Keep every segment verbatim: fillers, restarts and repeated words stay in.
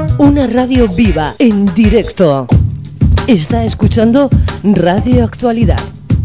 Una radio viva, en directo. Está escuchando Radio Actualidad.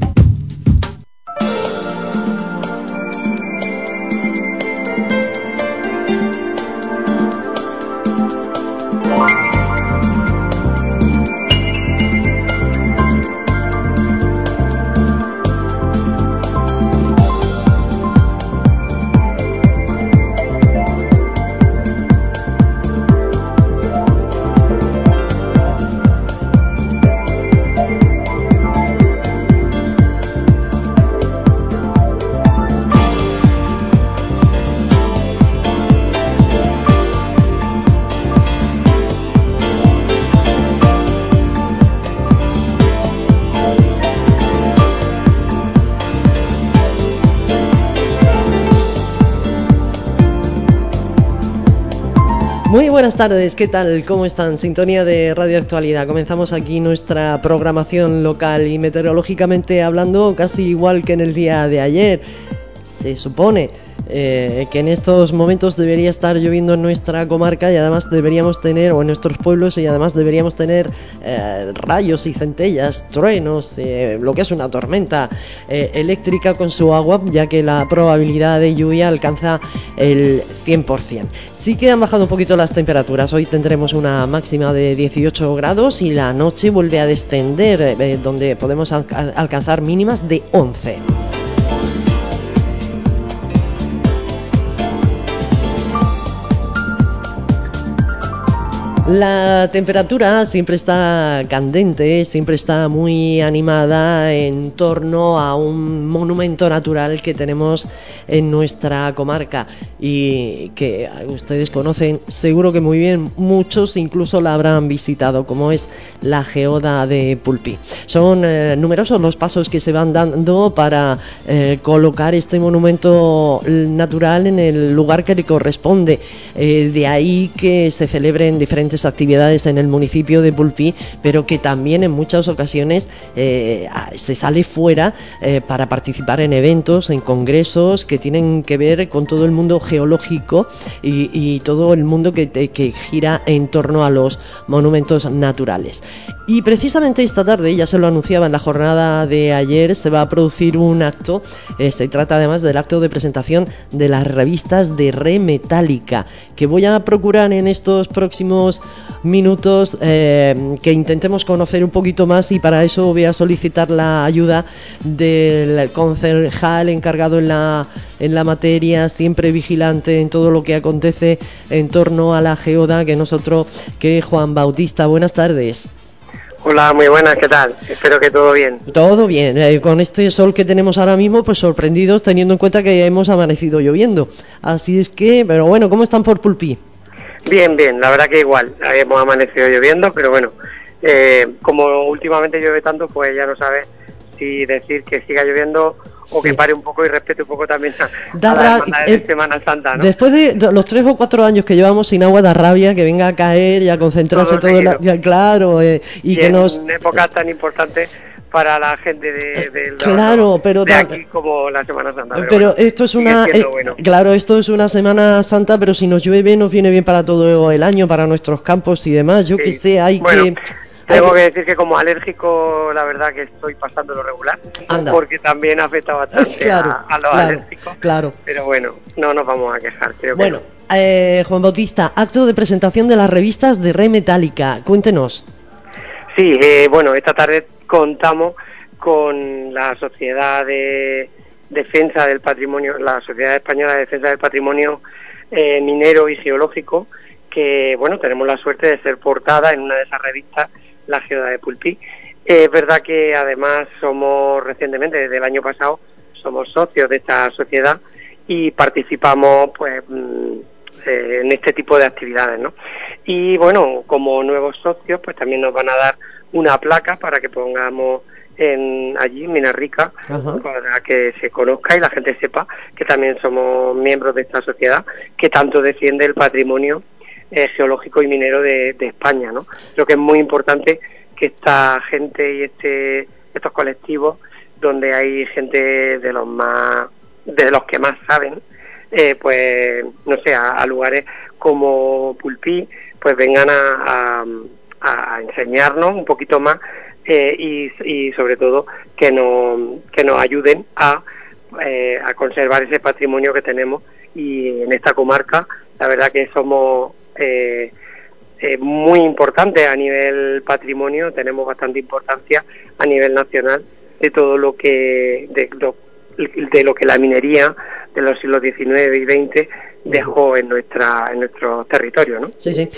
Muy buenas tardes, ¿qué tal? ¿Cómo están? Sintonía de Radio Actualidad. Comenzamos aquí nuestra programación local y meteorológicamente hablando casi igual que en el día de ayer. Se supone eh, que en estos momentos debería estar lloviendo en nuestra comarca y además deberíamos tener, o en nuestros pueblos, y además deberíamos tener eh, rayos y centellas, truenos, eh, lo que es una tormenta eh, eléctrica con su agua, ya que la probabilidad de lluvia alcanza el cien por ciento. Sí que han bajado un poquito las temperaturas. Hoy tendremos una máxima de dieciocho grados y la noche vuelve a descender, eh, donde podemos al- alcanzar mínimas de once. La temperatura siempre está candente, siempre está muy animada en torno a un monumento natural que tenemos en nuestra comarca y que ustedes conocen seguro que muy bien, muchos incluso la habrán visitado, como es la Geoda de Pulpí. Son eh, numerosos los pasos que se van dando para eh, colocar este monumento natural en el lugar que le corresponde, eh, de ahí que se celebren diferentes actividades en el municipio de Pulpí, pero que también en muchas ocasiones eh, se sale fuera eh, para participar en eventos, en congresos que tienen que ver con todo el mundo geológico y, y todo el mundo que, que gira en torno a los monumentos naturales. Y precisamente esta tarde, ya se lo anunciaba en la jornada de ayer, se va a producir un acto, eh, se trata además del acto de presentación de las revistas de Re Metálica, que voy a procurar en estos próximos minutos eh, que intentemos conocer un poquito más, y para eso voy a solicitar la ayuda del concejal encargado en la, en la materia, siempre vigilante en todo lo que acontece en torno a la Geoda, que nosotros, que Juan Bautista. Buenas tardes. Hola, muy buenas, ¿qué tal? Espero que todo bien. Todo bien, eh, con este sol que tenemos ahora mismo, pues sorprendidos teniendo en cuenta que hemos amanecido lloviendo. Así es que, pero bueno, ¿cómo están por Pulpí? Bien, bien, la verdad que igual, hemos amanecido lloviendo, pero bueno, eh, como últimamente llueve tanto, pues ya no sabes si decir que siga lloviendo o Sí. que pare un poco y respete un poco también a, Da a las ra- hermandades eh, de Semana Santa, ¿no? Después de los tres o cuatro años que llevamos sin agua, da rabia que venga a caer y a concentrarse Todo todo, en la, seguido. ya, claro, eh, y, Y que nos... en épocas tan importantes para la gente de, de, los- Claro, pero de da- aquí como la Semana Santa, pero, Pero bueno, esto es sigue una, siendo eh, bueno. claro, esto es una Semana Santa, pero si nos llueve nos viene bien para todo el año, para nuestros campos y demás. Yo que Sí. sé, hay Bueno, que... hay tengo que- que decir que como alérgico, la verdad que estoy pasando lo regular, Anda. porque también afecta bastante Claro, a, a los claro, alérgicos, claro. pero bueno, no nos vamos a quejar, creo Bueno, que eh, Juan Bautista, acto de presentación de las revistas de Re Metálica. Cuéntenos. no. Sí, eh, bueno, esta tarde contamos con la Sociedad de Defensa del Patrimonio, la Sociedad Española de Defensa del Patrimonio eh, Minero y Geológico, que, bueno, tenemos la suerte de ser portada en una de esas revistas, la Geoda de Pulpí. Eh, es verdad que además somos recientemente, desde el año pasado, somos socios de esta sociedad y participamos pues mm, eh, en este tipo de actividades, ¿no? Y bueno, como nuevos socios, pues también nos van a dar una placa para que pongamos en allí en Minarrica, Ajá. para que se conozca y la gente sepa que también somos miembros de esta sociedad que tanto defiende el patrimonio eh, geológico y minero de, de España, ¿no? Creo que es muy importante que esta gente y este estos colectivos, donde hay gente de los más de los que más saben, eh, pues no sé, a, a lugares como Pulpí, pues vengan a, a, a enseñarnos un poquito más eh, y, y sobre todo que nos, que nos ayuden a, eh, a conservar ese patrimonio que tenemos. Y en esta comarca la verdad que somos eh, eh, muy importantes a nivel patrimonio, tenemos bastante importancia a nivel nacional de todo lo que de lo, de lo que la minería de los siglos diecinueve y veinte dejó en nuestra en nuestro territorio, ¿no? Sí, sí.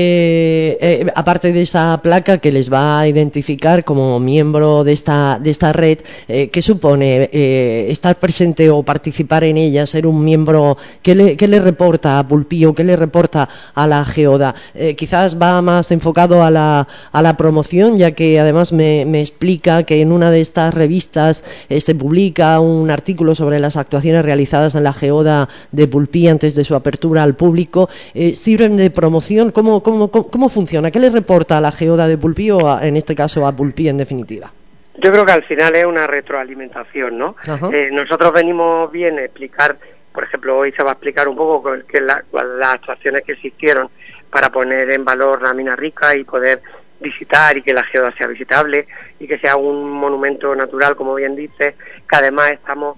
Eh, eh, aparte de esa placa que les va a identificar como miembro de esta de esta red, eh, ¿qué supone eh, estar presente o participar en ella, ser un miembro? ¿Qué le, qué le reporta a Pulpío? ¿Qué le reporta a la Geoda? Eh, quizás va más enfocado a la a la promoción, ya que además me, me explica que en una de estas revistas eh, se publica un artículo sobre las actuaciones realizadas en la Geoda de Pulpí antes de su apertura al público. Eh, ¿Sirven de promoción? ¿Cómo, cómo, cómo, cómo funciona? ¿Qué le reporta a la Geoda de Pulpí o a, en este caso a Pulpí en definitiva? Yo creo que al final es una retroalimentación, ¿no? Eh, nosotros venimos bien a explicar, por ejemplo, hoy se va a explicar un poco con que la, las actuaciones que se hicieron para poner en valor la mina rica y poder visitar y que la Geoda sea visitable y que sea un monumento natural, como bien dices, que además estamos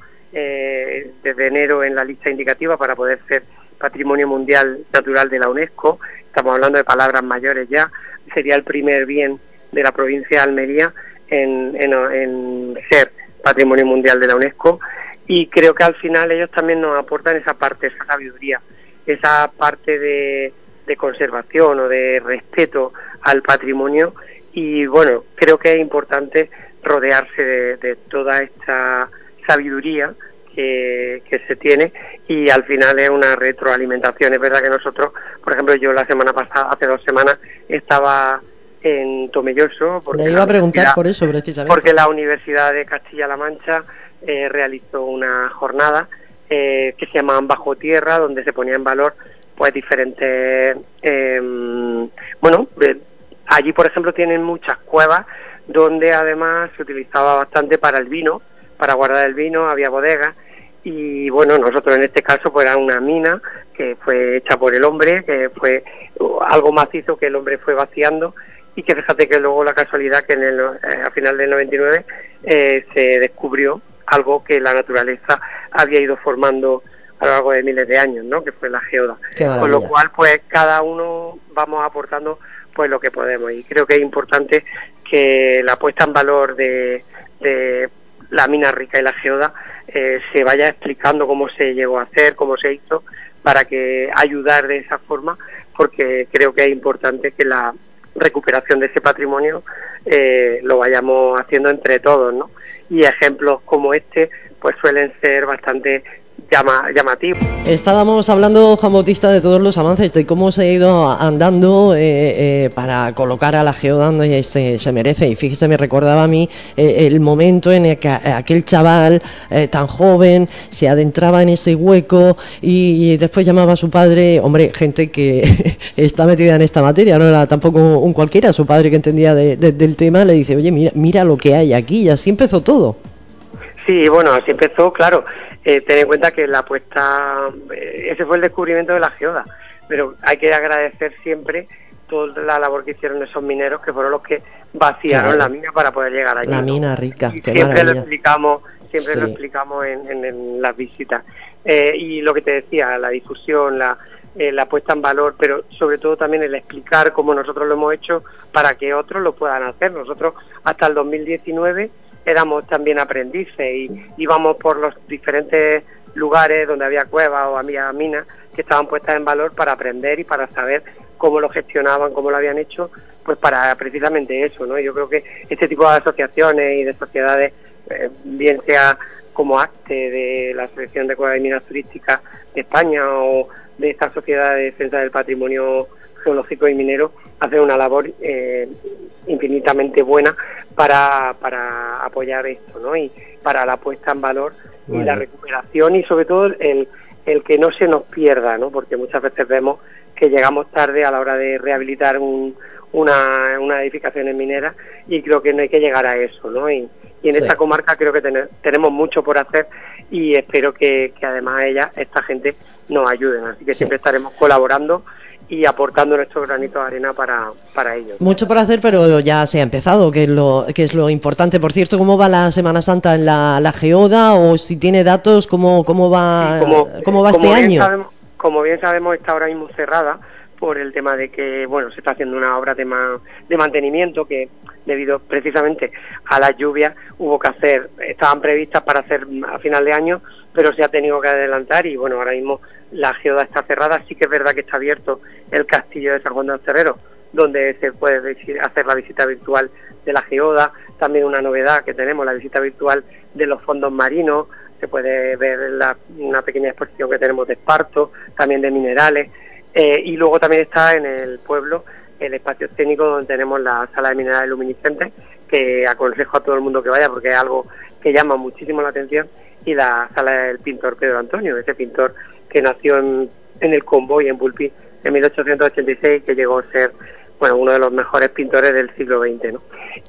eh, desde enero en la lista indicativa para poder ser Patrimonio Mundial Natural de la UNESCO. Estamos hablando de palabras mayores ya, sería el primer bien de la provincia de Almería en, en, en ser Patrimonio Mundial de la UNESCO, y creo que al final ellos también nos aportan esa parte, esa sabiduría, esa parte de, de conservación o de respeto al patrimonio. Y bueno, creo que es importante rodearse de, de toda esta sabiduría que, que se tiene, y al final es una retroalimentación. Es verdad que nosotros, por ejemplo, yo la semana pasada, hace dos semanas, estaba en Tomelloso, porque le iba a preguntar por eso precisamente, porque la Universidad de Castilla-La Mancha eh, realizó una jornada eh, que se llamaban Bajo Tierra, donde se ponía en valor pues diferentes eh, bueno eh, allí por ejemplo tienen muchas cuevas donde además se utilizaba bastante para el vino, para guardar el vino, había bodegas. Y bueno, nosotros en este caso pues era una mina que fue hecha por el hombre, que fue algo macizo que el hombre fue vaciando, y que fíjate que luego la casualidad que en el, eh, a final del noventa y nueve eh, se descubrió algo que la naturaleza había ido formando a lo largo de miles de años, ¿no? Que fue la geoda. Con lo cual pues cada uno vamos aportando pues lo que podemos, y creo que es importante que la puesta en valor de, de la mina rica y la geoda eh, se vaya explicando cómo se llegó a hacer, cómo se hizo, para que ayudar de esa forma, porque creo que es importante que la recuperación de ese patrimonio eh, lo vayamos haciendo entre todos, ¿no? Y ejemplos como este pues suelen ser bastante llama, llamativo. Estábamos hablando, Juan Bautista, de todos los avances, de cómo se ha ido andando eh, eh, para colocar a la geoda donde se, se merece. Y fíjese, me recordaba a mí eh, el momento en el que aquel chaval eh, tan joven se adentraba en ese hueco y, y después llamaba a su padre, hombre, gente que está metida en esta materia, no era tampoco un cualquiera, su padre que entendía de, de, del tema, le dice, oye, mira, mira lo que hay aquí, y así empezó todo. Sí, bueno, así empezó, claro. Eh, ten en cuenta que la apuesta, eh, ese fue el descubrimiento de la geoda, pero hay que agradecer siempre toda la labor que hicieron esos mineros, que fueron los que vaciaron claro. la mina para poder llegar allí. La mina rica, y qué siempre maravilla. lo explicamos, siempre sí. lo explicamos en, en, en las visitas. Eh, y lo que te decía, la difusión, la, eh, la puesta en valor, pero sobre todo también el explicar cómo nosotros lo hemos hecho para que otros lo puedan hacer. Nosotros hasta el dos mil diecinueve éramos también aprendices y íbamos por los diferentes lugares donde había cuevas o había minas que estaban puestas en valor para aprender y para saber cómo lo gestionaban, cómo lo habían hecho, pues para precisamente eso, ¿no? Yo creo que este tipo de asociaciones y de sociedades, eh, bien sea como ACTE de la Asociación de Cuevas y Minas Turísticas de España o de esta Sociedad de Defensa del Patrimonio Geológico y Minero, hacen una labor eh, infinitamente buena para, para apoyar esto, ¿no? Y para la puesta en valor y bueno. la recuperación, y sobre todo el, el que no se nos pierda, ¿no? Porque muchas veces vemos que llegamos tarde a la hora de rehabilitar un, una, una edificación minera, y creo que no hay que llegar a eso, ¿no? Y, y en sí. esta comarca creo que ten, tenemos mucho por hacer, y espero que, que además ella, esta gente nos ayuden, así que sí. siempre estaremos colaborando. y aportando nuestro granito de arena para, para ello. Mucho por hacer, pero ya se ha empezado, que es lo que es lo importante. Por cierto, ¿cómo va la Semana Santa en la, la Geoda? O si tiene datos, ¿cómo, cómo va, sí, como, cómo va como este bien año? Sabemos, como bien sabemos, está ahora mismo cerrada por el tema de que, bueno, se está haciendo una obra de, ma, de mantenimiento que, debido precisamente a las lluvias, hubo que hacer, estaban previstas para hacer a final de año, pero se ha tenido que adelantar y, bueno, ahora mismo la Geoda está cerrada. Sí que es verdad que está abierto el castillo de San Juan de los Terreros, donde se puede hacer la visita virtual de la Geoda. También una novedad que tenemos, la visita virtual de los fondos marinos, se puede ver la, una pequeña exposición que tenemos de esparto, también de minerales, eh, y luego también está en el pueblo el espacio escénico donde tenemos la sala de minerales luminiscentes, que aconsejo a todo el mundo que vaya porque es algo que llama muchísimo la atención, y la sala del pintor Pedro Antonio, ese pintor que nació en, en el Convoy, en Pulpí, en mil ochocientos ochenta y seis, que llegó a ser, bueno, uno de los mejores pintores del siglo veinte, ¿no?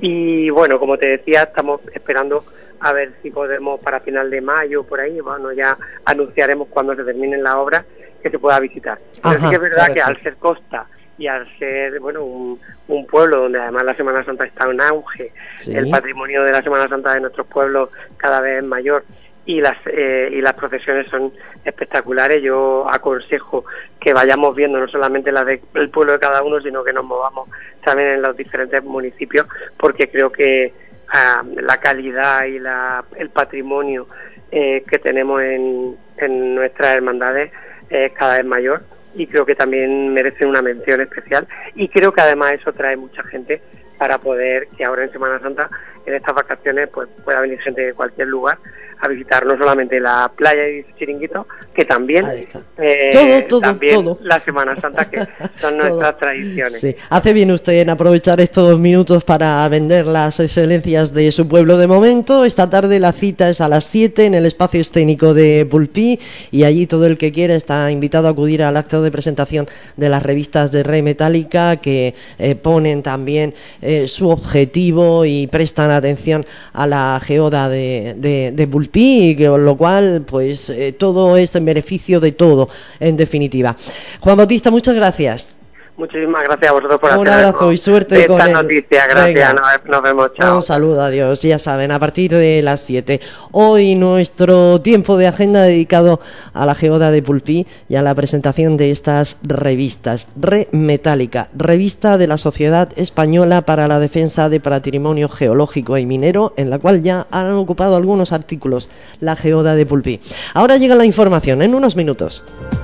Y bueno, como te decía, estamos esperando a ver si podemos para final de mayo, por ahí, bueno, ya anunciaremos cuando se terminen las obras, que se pueda visitar. Pero Ajá, sí que es verdad correcto. Que al ser costa y al ser, bueno, un, un pueblo donde además la Semana Santa está en auge, sí. El patrimonio de la Semana Santa de nuestros pueblos cada vez es mayor, y las eh, y las procesiones son espectaculares. Yo aconsejo que vayamos viendo no solamente la del pueblo de cada uno, sino que nos movamos también en los diferentes municipios, porque creo que uh, la calidad y la el patrimonio eh, que tenemos en, en nuestras hermandades es cada vez mayor, y creo que también merece una mención especial, y creo que además eso trae mucha gente para poder que ahora en Semana Santa, en estas vacaciones, pues pueda venir gente de cualquier lugar a visitar no solamente la playa y Chiringuito, que también eh, todo, todo, también todo. la Semana Santa, que son nuestras tradiciones. Sí. Hace bien usted en aprovechar estos minutos para vender las excelencias de su pueblo. De momento, esta tarde la cita es a las siete en el espacio escénico de Pulpí, y allí todo el que quiera está invitado a acudir al acto de presentación de las revistas de Re Metálica, que eh, ponen también eh, su objetivo y prestan atención a la geoda de, de, de Pulpí, y con lo cual pues eh, todo es en beneficio de todo, en definitiva. Juan Bautista, muchas gracias. Muchísimas gracias a vosotros por un hacer abrazo y suerte de con esta el... noticia. Gracias, nos, nos vemos, chao. Un saludo, adiós. Ya saben, a partir de las siete. Hoy nuestro tiempo de agenda dedicado a la geoda de Pulpí y a la presentación de estas revistas. Re Metálica, revista de la Sociedad Española para la Defensa de Patrimonio Geológico y Minero, en la cual ya han ocupado algunos artículos la geoda de Pulpí. Ahora llega la información en unos minutos.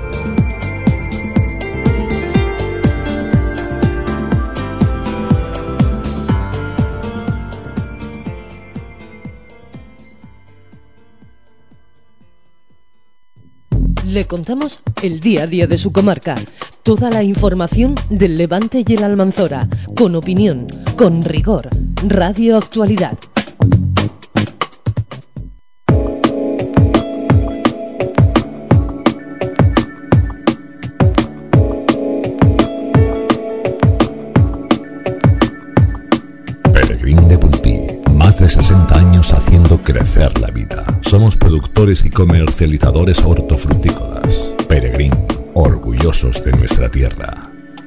Le contamos el día a día de su comarca, toda la información del Levante y el Almanzora, con opinión, con rigor. Radio Actualidad. Peregrín de Pulpí, más de sesenta años haciendo crecer la vida. Somos productores y comercializadores hortofrutícolas. Peregrín, orgullosos de nuestra tierra.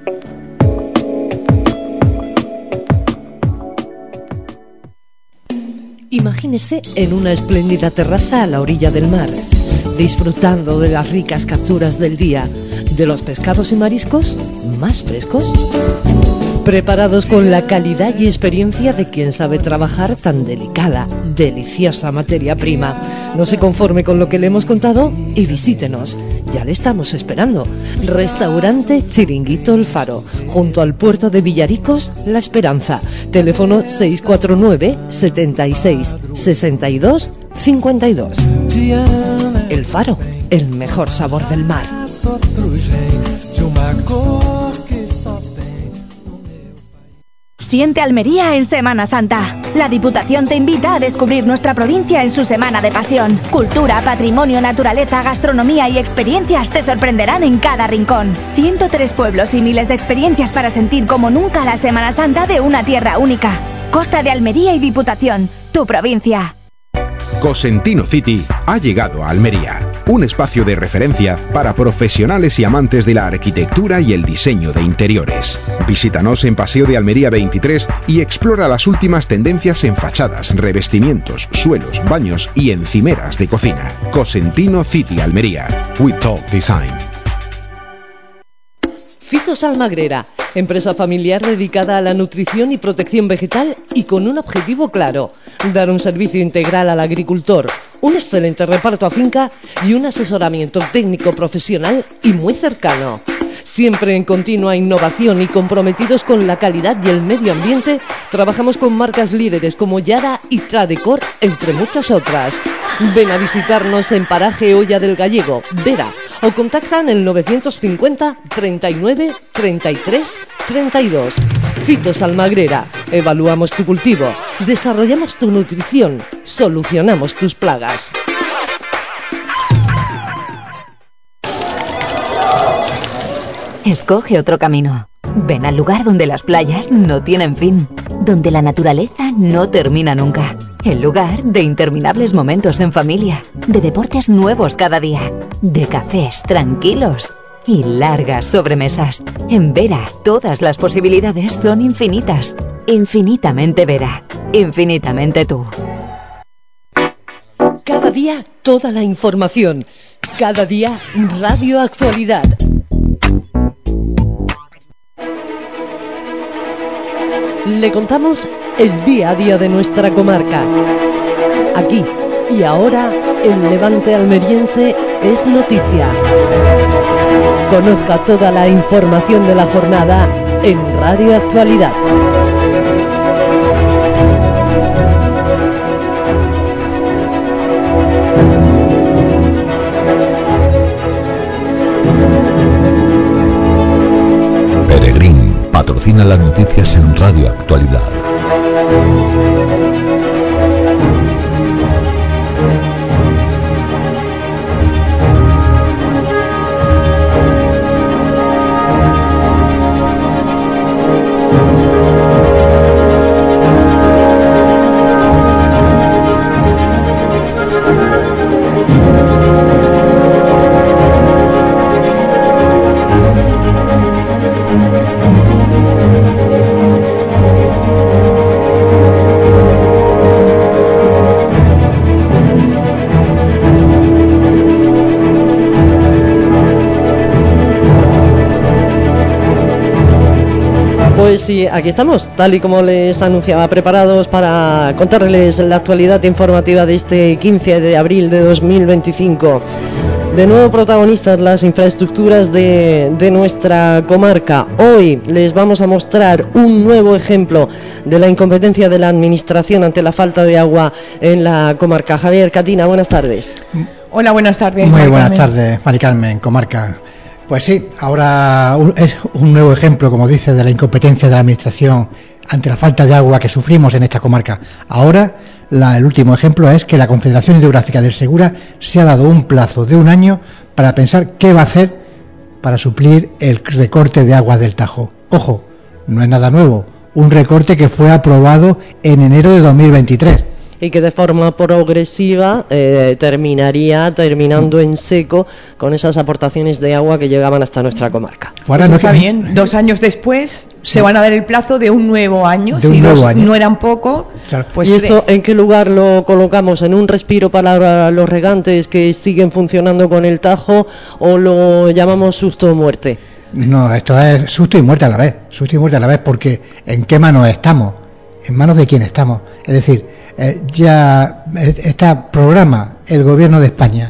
Imagínese en una espléndida terraza a la orilla del mar, disfrutando de las ricas capturas del día, de los pescados y mariscos más frescos, preparados con la calidad y experiencia de quien sabe trabajar tan delicada, deliciosa materia prima. No se conforme con lo que le hemos contado y visítenos. Ya le estamos esperando. Restaurante Chiringuito El Faro, junto al puerto de Villaricos, La Esperanza. Teléfono seis cuatro nueve, setenta y seis, sesenta y dos, cincuenta y dos. El Faro, el mejor sabor del mar. Siente Almería en Semana Santa. La Diputación te invita a descubrir nuestra provincia en su semana de pasión. Cultura, patrimonio, naturaleza, gastronomía y experiencias te sorprenderán en cada rincón. ciento tres pueblos y miles de experiencias para sentir como nunca la Semana Santa de una tierra única. Costa de Almería y Diputación, tu provincia. Cosentino City ha llegado a Almería. un espacio de referencia para profesionales y amantes de la arquitectura y el diseño de interiores. Visítanos en Paseo de Almería veintitrés y explora las últimas tendencias en fachadas, revestimientos, suelos, baños y encimeras de cocina. Cosentino City Almería. We Talk Design. Fitos Almagrera, empresa familiar dedicada a la nutrición y protección vegetal y con un objetivo claro: dar un servicio integral al agricultor, un excelente reparto a finca y un asesoramiento técnico profesional y muy cercano. Siempre en continua innovación y comprometidos con la calidad y el medio ambiente, trabajamos con marcas líderes como Yara y Tradecor, entre muchas otras. Ven a visitarnos en Paraje Olla del Gallego, Vera, o contacta en el novecientos cincuenta, treinta y nueve, treinta y tres, treinta y dos. Fitos Almagrera. Evaluamos tu cultivo, desarrollamos tu nutrición, solucionamos tus plagas. Escoge otro camino. Ven al lugar donde las playas no tienen fin, donde la naturaleza no termina nunca. El lugar de interminables momentos en familia, de deportes nuevos cada día, de cafés tranquilos y largas sobremesas. En Vera, todas las posibilidades son infinitas. Infinitamente Vera. Infinitamente tú. Cada día, toda la información. Cada día, Radio Actualidad. Le contamos el día a día de nuestra comarca. Aquí y ahora, el Levante almeriense es noticia. Conozca toda la información de la jornada en Radio Actualidad. Peregrín patrocina las noticias en Radio Actualidad. Pues sí, aquí estamos, tal y como les anunciaba, preparados para contarles la actualidad informativa de este quince de abril de dos mil veinticinco. De nuevo protagonistas las infraestructuras de, de nuestra comarca. Hoy les vamos a mostrar un nuevo ejemplo de la incompetencia de la administración ante la falta de agua en la comarca. Javier Catina, buenas tardes. Hola, buenas tardes. Muy buenas tardes, Mari Carmen, comarca. Pues sí, ahora es un nuevo ejemplo, como dice, de la incompetencia de la administración ante la falta de agua que sufrimos en esta comarca. Ahora, la, el último ejemplo es que la Confederación Hidrográfica del Segura se ha dado un plazo de un año para pensar qué va a hacer para suplir el recorte de aguas del Tajo. Ojo, no es nada nuevo, un recorte que fue aprobado en enero de dos mil veintitrés. Y que de forma progresiva eh, terminaría terminando en seco con esas aportaciones de agua que llegaban hasta nuestra comarca. Pues no está que... bien, dos años después sí. Se van a dar el plazo de un nuevo año, de si nuevo dos año. No eran poco, claro. Pues ¿y tres. esto en qué lugar lo colocamos? ¿En un respiro para los regantes que siguen funcionando con el Tajo o lo llamamos susto o muerte? No, esto es susto y muerte a la vez, susto y muerte a la vez, porque ¿en qué manos estamos? ¿En manos de quién estamos? Es decir, eh, ya está programa el gobierno de España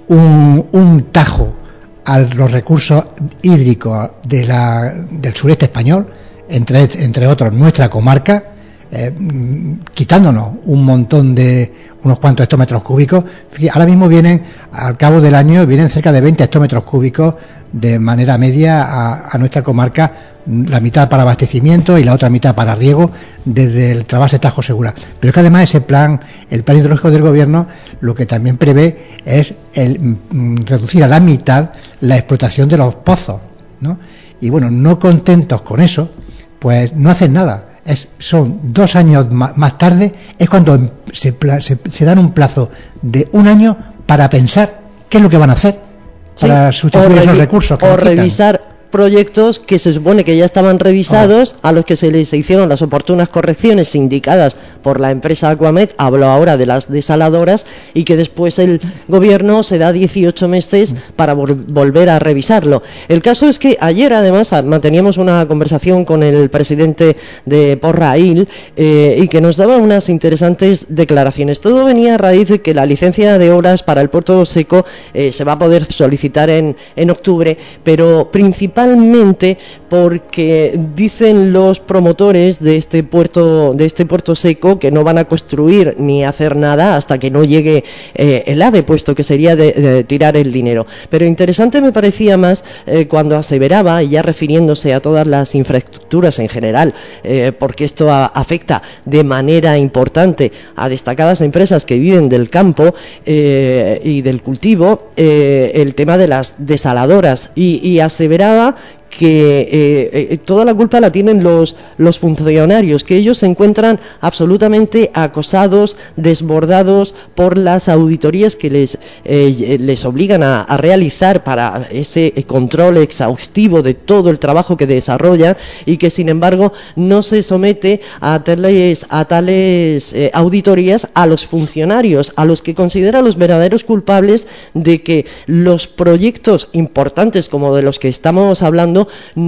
un, un tajo a los recursos hídricos de la, del sureste español, entre, entre otros nuestra comarca, eh, quitándonos un montón de unos cuantos hectómetros cúbicos. Ahora mismo vienen, al cabo del año, vienen cerca de veinte hectómetros cúbicos de manera media a, a nuestra comarca, la mitad para abastecimiento y la otra mitad para riego desde el trasvase Tajo Segura. Pero es que además ese plan, el plan hidrológico del gobierno, lo que también prevé es el mm, reducir a la mitad la explotación de los pozos, ¿no? Y bueno, no contentos con eso, pues no hacen nada. Es, son dos años más, más tarde, es cuando se, se, se dan un plazo de un año para pensar ¿qué es lo que van a hacer para sí, sustituir o esos revi- recursos que o nos quitan? revisar proyectos que se supone que ya estaban revisados, oh. a los que se les hicieron las oportunas correcciones indicadas por la empresa Aquamed, hablo ahora de las desaladoras, y que después el gobierno se da dieciocho meses para vol- volver a revisarlo. El caso es que ayer además manteníamos una conversación con el presidente de Porrail eh, y que nos daba unas interesantes declaraciones. Todo venía a raíz de que la licencia de obras para el puerto seco eh, se va a poder solicitar en, en octubre, pero principalmente Principalmente porque dicen los promotores de este puerto de este puerto seco que no van a construir ni hacer nada hasta que no llegue eh, el AVE, puesto que sería de, de tirar el dinero. Pero interesante me parecía más eh, cuando aseveraba, y ya refiriéndose a todas las infraestructuras en general, eh, porque esto a, afecta de manera importante a destacadas empresas que viven del campo eh, y del cultivo, eh, el tema de las desaladoras, y, y aseveraba que eh, eh, toda la culpa la tienen los, los funcionarios, que ellos se encuentran absolutamente acosados, desbordados por las auditorías que les, eh, les obligan a, a realizar para ese control exhaustivo de todo el trabajo que desarrollan, y que sin embargo no se somete a tales, a tales eh, auditorías a los funcionarios, a los que considera los verdaderos culpables de que los proyectos importantes como de los que estamos hablando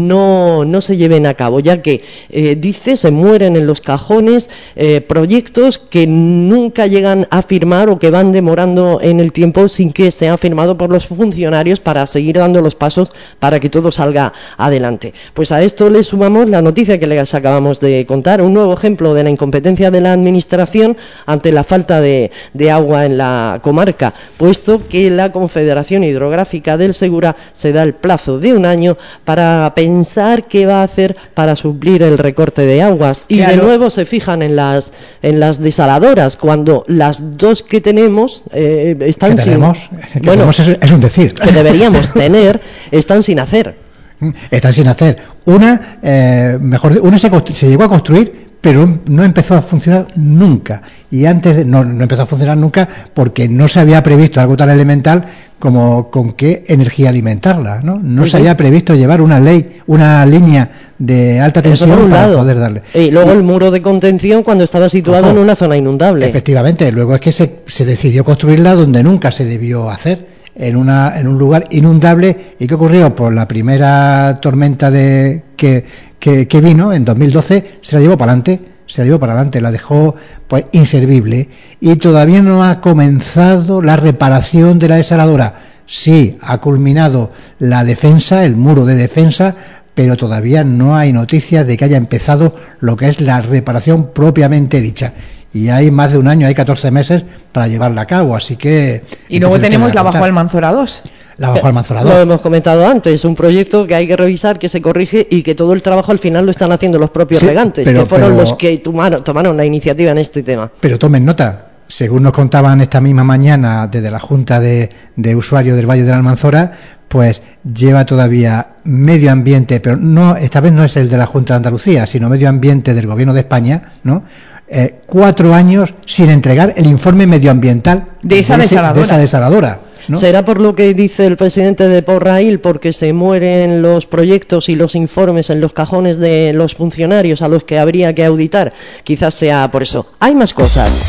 no, no se lleven a cabo, ya que eh, dice se mueren en los cajones eh, proyectos que nunca llegan a firmar o que van demorando en el tiempo sin que sea firmado por los funcionarios para seguir dando los pasos para que todo salga adelante. Pues a esto le sumamos la noticia que les acabamos de contar, un nuevo ejemplo de la incompetencia de la administración ante la falta de, de agua en la comarca, puesto que la Confederación Hidrográfica del Segura se da el plazo de un año para pensar qué va a hacer para suplir el recorte de aguas, y claro, de nuevo se fijan en las en las desaladoras cuando las dos que tenemos eh, están ¿Que sin tenemos? Que bueno, tenemos es, es un decir que deberíamos tener, están sin hacer están sin hacer una eh, mejor una se, se llegó a construir, pero no empezó a funcionar nunca, y antes de, no, no empezó a funcionar nunca porque no se había previsto algo tan elemental como con qué energía alimentarla, ¿no? No uh-huh. se había previsto llevar una ley, una línea de alta tensión para lado. poder darle. Y luego y, el muro de contención cuando estaba situado ojo, en una zona inundable. Efectivamente, luego es que se, se decidió construirla donde nunca se debió hacer, en una en un lugar inundable. ¿Y qué ocurrió? Por la primera tormenta de que, que, que vino en dos mil doce se la llevó para adelante, se la llevó para adelante, la dejó pues inservible, y todavía no ha comenzado la reparación de la desaladora. Sí, ha culminado la defensa, el muro de defensa, pero todavía no hay noticias de que haya empezado lo que es la reparación propiamente dicha. Y hay más de un año, hay catorce meses para llevarla a cabo, así que... Y luego tenemos la Bajo Almanzora dos. La Bajo Almanzora dos. Lo hemos comentado antes, un proyecto que hay que revisar, que se corrige, y que todo el trabajo al final lo están haciendo los propios sí, regantes, pero, que fueron pero, los que tomaron, tomaron la iniciativa en este tema. Pero tomen nota, según nos contaban esta misma mañana desde la Junta de, de Usuarios del Valle de la Almanzora, pues lleva todavía Medio Ambiente, pero no, esta vez no es el de la Junta de Andalucía, sino Medio Ambiente del Gobierno de España, ¿no? Eh, cuatro años sin entregar el informe medioambiental de esa de, ese, desaladora. de esa desaladora, ¿no? ¿Será por lo que dice el presidente de Porrail, porque se mueren los proyectos y los informes en los cajones de los funcionarios a los que habría que auditar? Quizás sea por eso. Hay más cosas.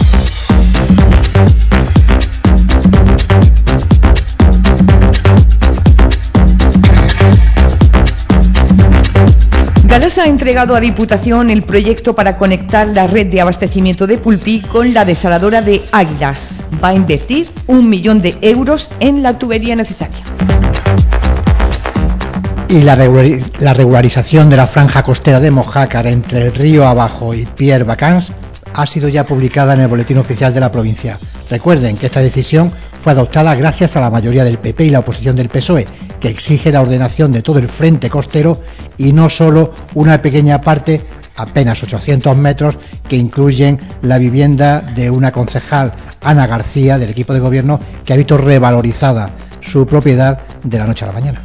Galasa ha entregado a Diputación el proyecto para conectar la red de abastecimiento de Pulpí con la desaladora de Águilas. Va a invertir un millón de euros en la tubería necesaria. Y la, regular, la regularización de la franja costera de Mojácar entre el río Abajo y Pierre Vacans ha sido ya publicada en el Boletín Oficial de la provincia. Recuerden que esta decisión fue adoptada gracias a la mayoría del P P y la oposición del P S O E, que exige la ordenación de todo el frente costero y no solo una pequeña parte, apenas ochocientos metros, que incluyen la vivienda de una concejal, Ana García, del equipo de gobierno, que ha visto revalorizada su propiedad de la noche a la mañana.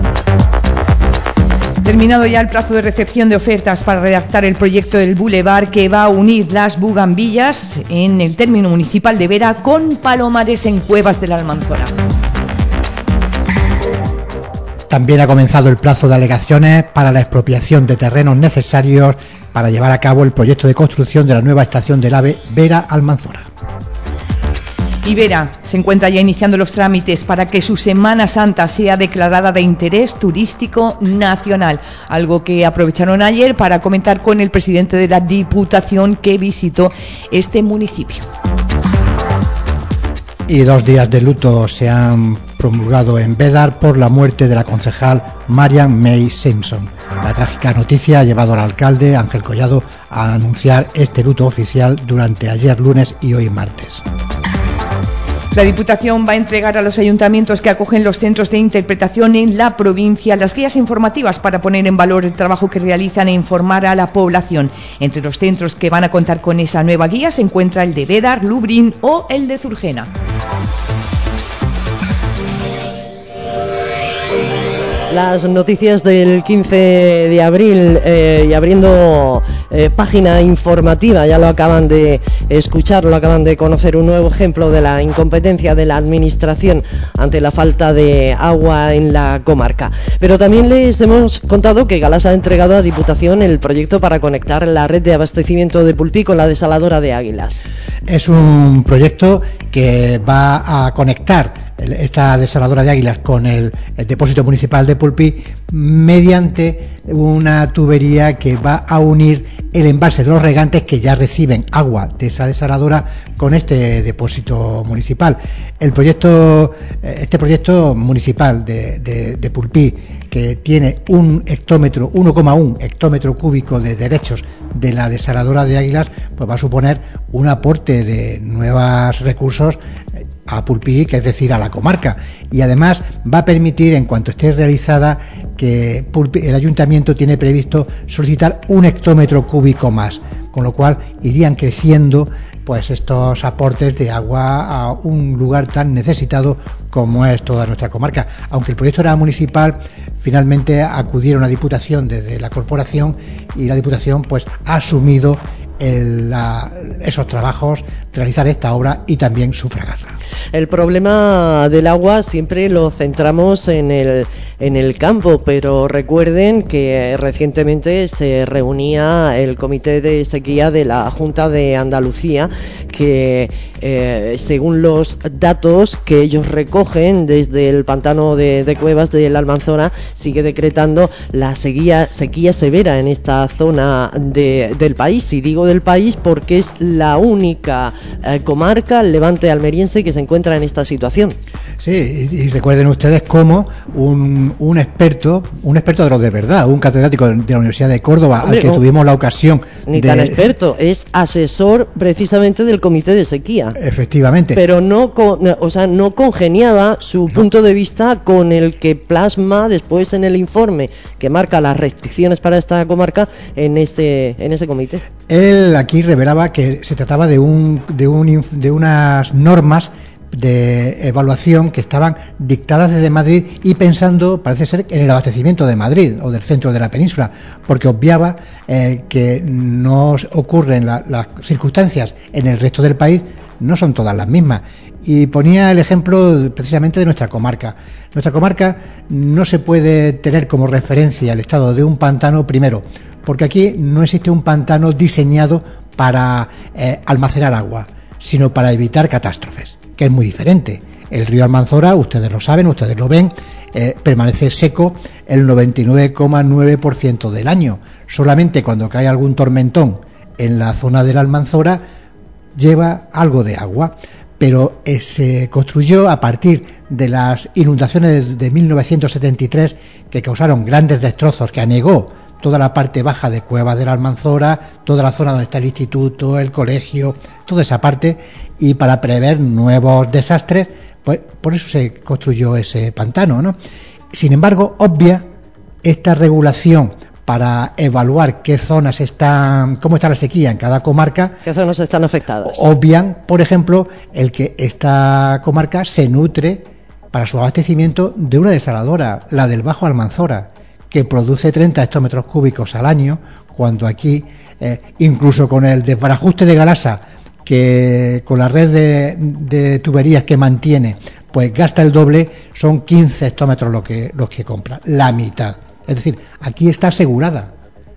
Terminado ya el plazo de recepción de ofertas para redactar el proyecto del bulevar que va a unir las Bugambillas en el término municipal de Vera con Palomares en Cuevas de la Almanzora. también ha comenzado el plazo de alegaciones para la expropiación de terrenos necesarios para llevar a cabo el proyecto de construcción de la nueva estación del AVE Vera-Almanzora. Y Vera se encuentra ya iniciando los trámites para que su Semana Santa sea declarada de interés turístico nacional, algo que aprovecharon ayer para comentar con el presidente de la Diputación que visitó este municipio. Y dos días de luto se han promulgado en Bédar por la muerte de la concejal Marian May Simpson. La trágica noticia ha llevado al alcalde Ángel Collado a anunciar este luto oficial durante ayer lunes y hoy martes. La Diputación va a entregar a los ayuntamientos que acogen los centros de interpretación en la provincia las guías informativas para poner en valor el trabajo que realizan e informar a la población. Entre los centros que van a contar con esa nueva guía se encuentra el de Bédar, Lubriñ o el de Zurgena. Las noticias del quince de abril eh, y abriendo eh, página informativa, ya lo acaban de escuchar, lo acaban de conocer, un nuevo ejemplo de la incompetencia de la administración ante la falta de agua en la comarca. Pero también les hemos contado que Galas ha entregado a Diputación el proyecto para conectar la red de abastecimiento de Pulpí con la desaladora de Águilas. Es un proyecto que va a conectar esta desaladora de Águilas con el, el depósito municipal de Pulpí mediante una tubería que va a unir el embalse de los regantes que ya reciben agua de esa desaladora con este depósito municipal. El proyecto, este proyecto municipal de, de, de Pulpí, que tiene un hectómetro, uno coma uno hectómetro cúbico de derechos de la desaladora de Águilas, pues va a suponer un aporte de nuevos recursos a Pulpí, que es decir, a la comarca, y además va a permitir, en cuanto esté realizada, que Pulpí, el ayuntamiento tiene previsto solicitar un hectómetro cúbico más, con lo cual irían creciendo pues estos aportes de agua a un lugar tan necesitado como es toda nuestra comarca. Aunque el proyecto era municipal, finalmente acudieron a Diputación desde la corporación y la Diputación pues ha asumido el, la, esos trabajos, realizar esta obra y también sufragarla. El problema del agua siempre lo centramos en el, en el campo, pero recuerden que recientemente se reunía el Comité de Sequía de la Junta de Andalucía, que eh, según los datos que ellos recogen desde el pantano de, de Cuevas de la Almanzora, sigue decretando la sequía, sequía severa en esta zona de, del país. Y digo del país porque es la única eh, comarca, el Levante almeriense, que se encuentra en esta situación. Sí, y, y recuerden ustedes cómo un, un experto, un experto de los de verdad, un catedrático de la Universidad de Córdoba, Hombre, al que no, tuvimos la ocasión ni de... tan experto, es asesor precisamente del Comité de Sequía. Efectivamente. Pero no, o sea, no congeniaba su no. punto de vista con el que plasma después en el informe que marca las restricciones para esta comarca en ese, en ese comité. Él aquí revelaba que se trataba de un, de un, de unas normas de evaluación que estaban dictadas desde Madrid y pensando, parece ser, en el abastecimiento de Madrid o del centro de la península, porque obviaba eh, que no ocurren la, las circunstancias en el resto del país, no son todas las mismas. Y ponía el ejemplo precisamente de nuestra comarca. Nuestra comarca no se puede tener como referencia el estado de un pantano, primero, porque aquí no existe un pantano diseñado para eh, almacenar agua, sino para evitar catástrofes, que es muy diferente. El río Almanzora, ustedes lo saben, ustedes lo ven, eh, permanece seco el noventa y nueve coma nueve por ciento del año. Solamente cuando cae algún tormentón en la zona de la Almanzora lleva algo de agua, pero eh, se construyó a partir de las inundaciones de mil novecientos setenta y tres, que causaron grandes destrozos, que anegó toda la parte baja de Cuevas de la Almanzora, toda la zona donde está el instituto, el colegio, toda esa parte, y para prever nuevos desastres, pues por eso se construyó ese pantano, ¿no? Sin embargo, obvia esta regulación para evaluar qué zonas están, cómo está la sequía en cada comarca. ¿Qué zonas están afectadas? Obvian, por ejemplo, el que esta comarca se nutre para su abastecimiento de una desaladora, la del Bajo Almanzora, que produce treinta hectómetros cúbicos al año, cuando aquí, eh, incluso con el desbarajuste de Galasa, que con la red de, de tuberías que mantiene, pues gasta el doble, son quince hectómetros lo que, los que compra, la mitad. Es decir, aquí está asegurada,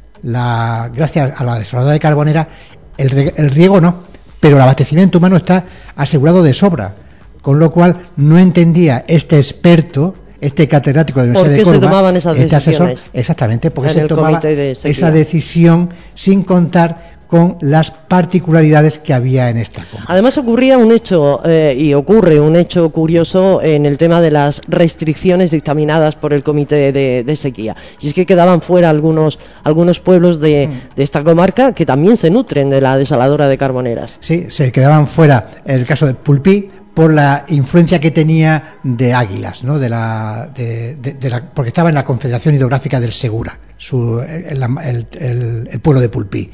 la, gracias a la desaladora de Carbonera, el, el riego no, pero el abastecimiento humano está asegurado de sobra, con lo cual no entendía este experto, este catedrático de la Universidad de Córdoba, ¿por qué se tomaban esas este asesor, decisiones? exactamente, porque En se el tomaba comité de sequía. esa decisión sin contar con las particularidades que había en esta comarca. Además ocurría un hecho, eh, y ocurre un hecho curioso en el tema de las restricciones dictaminadas por el comité de, de sequía. Y es que quedaban fuera algunos algunos pueblos de, de esta comarca que también se nutren de la desaladora de Carboneras. Sí, se quedaban fuera, en el caso de Pulpí, por la influencia que tenía de Águilas, ¿no? De la, de, de, de la, porque estaba en la Confederación Hidrográfica del Segura, su, el, el, el, el pueblo de Pulpí.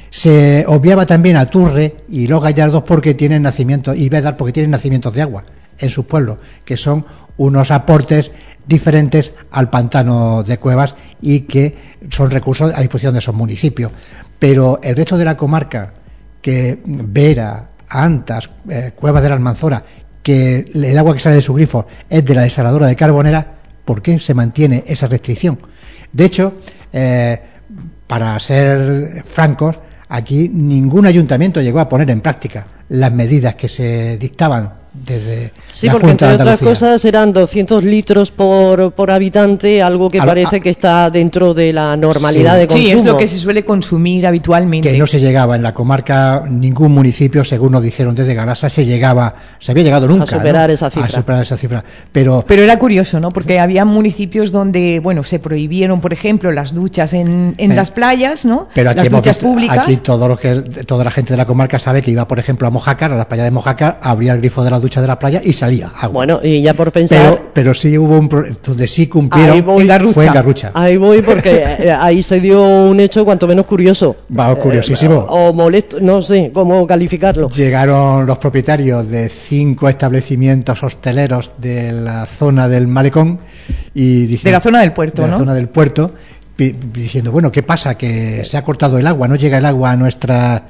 Se obviaba también a Turre y los Gallardos porque tienen nacimientos, y Bédar porque tienen nacimientos de agua en sus pueblos, que son unos aportes diferentes al pantano de Cuevas y que son recursos a disposición de esos municipios. Pero el resto de la comarca, que Vera, Antas, eh, Cuevas de la Almanzora, que el agua que sale de su grifo es de la desaladora de Carbonera, ¿por qué se mantiene esa restricción? De hecho, eh, para ser francos, aquí ningún ayuntamiento llegó a poner en práctica las medidas que se dictaban desde sí, la porque Junta de entre otras Andalucía. cosas eran doscientos litros por, por habitante, algo que a, parece a, que está dentro de la normalidad sí, de consumo. Sí, es lo que se suele consumir habitualmente. Que no se llegaba en la comarca, ningún municipio, según nos dijeron desde Galasa, se llegaba, se había llegado nunca a superar ¿no? esa cifra. A superar esa cifra. Pero, Pero era curioso, ¿no? Porque había municipios donde, bueno, se prohibieron, por ejemplo, las duchas en, en eh, las playas, ¿no? Pero aquí las duchas visto, públicas. Aquí todo lo que, toda la gente de la comarca sabe que iba, por ejemplo, a Mojácar, a las playas de Mojácar, abría el grifo de la ducha de la playa y salía agua. Bueno, y ya por pensar... Pero, pero sí hubo un... donde sí cumplieron... Ahí voy, en Garrucha. Fue en Garrucha. Ahí voy porque eh, ahí se dio un hecho cuanto menos curioso. Va, curiosísimo. Eh, o molesto, no sé cómo calificarlo. Llegaron los propietarios de cinco establecimientos hosteleros de la zona del Malecón y... Dicen, de la zona del puerto, de ¿no? De la zona del puerto, diciendo, bueno, ¿qué pasa? Que se ha cortado el agua, no llega el agua a nuestra...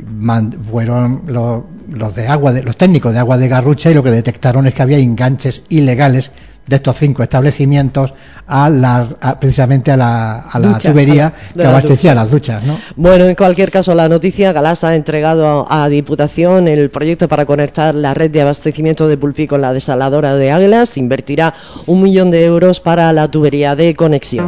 fueron los, los de agua de, los técnicos de agua de Garrucha, y lo que detectaron es que había enganches ilegales de estos cinco establecimientos a la a, precisamente a la, a la Ducha, tubería a la, que abastecía las duchas, ¿no? Bueno, en cualquier caso, la noticia: Galasa ha entregado a, a Diputación el proyecto para conectar la red de abastecimiento de Pulpí con la desaladora de Águilas. Invertirá un millón de euros para la tubería de conexión.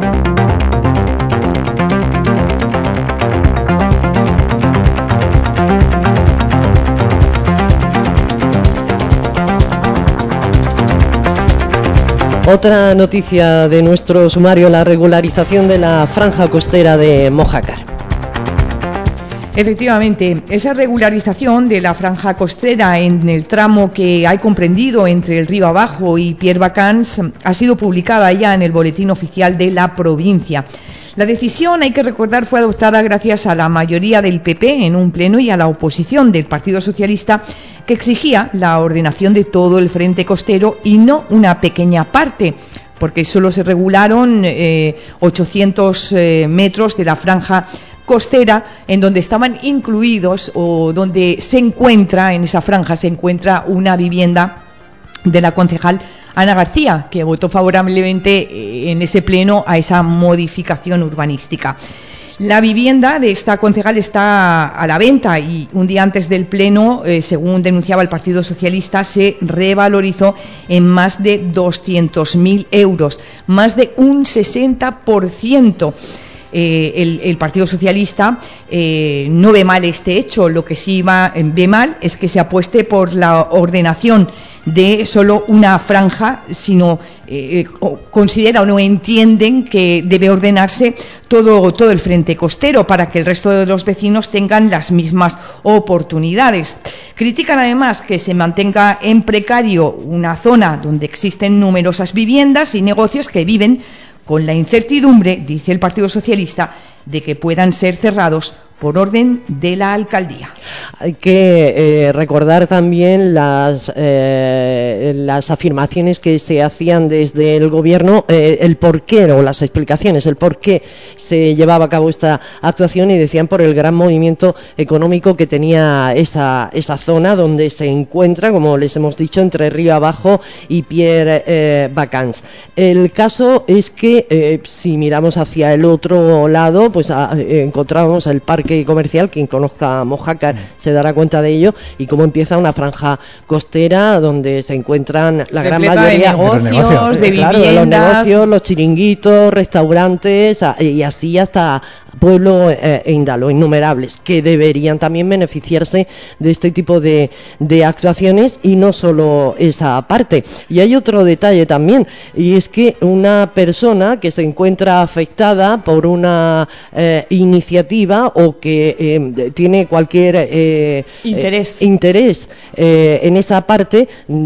Otra noticia de nuestro sumario: la regularización de la franja costera de Mojácar. Efectivamente, esa regularización de la franja costera en el tramo que hay comprendido entre el río Abajo y Pierre-Vacans ha sido publicada ya en el Boletín Oficial de la provincia. La decisión, hay que recordar, fue adoptada gracias a la mayoría del P P en un pleno y a la oposición del Partido Socialista, que exigía la ordenación de todo el frente costero y no una pequeña parte, porque solo se regularon eh, ochocientos eh, metros de la franja costera, en donde estaban incluidos, o donde se encuentra, en esa franja se encuentra una vivienda de la concejal Ana García, que votó favorablemente en ese pleno a esa modificación urbanística. La vivienda de esta concejal está a la venta y un día antes del pleno, eh, según denunciaba el Partido Socialista, se revalorizó en más de doscientos mil euros, más de un sesenta por ciento. Eh, el, el Partido Socialista eh, no ve mal este hecho. Lo que sí va, ve mal es que se apueste por la ordenación de solo una franja, sino eh, considera o no entienden que debe ordenarse todo, todo el frente costero para que el resto de los vecinos tengan las mismas oportunidades. Critican además que se mantenga en precario una zona donde existen numerosas viviendas y negocios que viven con la incertidumbre, dice el Partido Socialista, de que puedan ser cerrados por orden de la alcaldía. Hay que eh, recordar también las eh, las afirmaciones que se hacían desde el gobierno, eh, el porqué o las explicaciones, el por qué se llevaba a cabo esta actuación, y decían por el gran movimiento económico que tenía esa esa zona donde se encuentra, como les hemos dicho, entre Río Abajo y Pierre eh, Vacans. El caso es que eh, si miramos hacia el otro lado, pues a, eh, encontramos el parque comercial. Quien conozca Mojácar se dará cuenta de ello, y cómo empieza una franja costera donde se encuentran la gran mayoría de negocios, de, de claro, de los negocios, los chiringuitos, restaurantes, y así hasta pueblo eh, índalo, innumerables, que deberían también beneficiarse de este tipo de, de actuaciones, y no solo esa parte. Y hay otro detalle también, y es que una persona que se encuentra afectada por una eh, iniciativa o que eh, tiene cualquier eh, interés, eh, interés eh, en esa parte,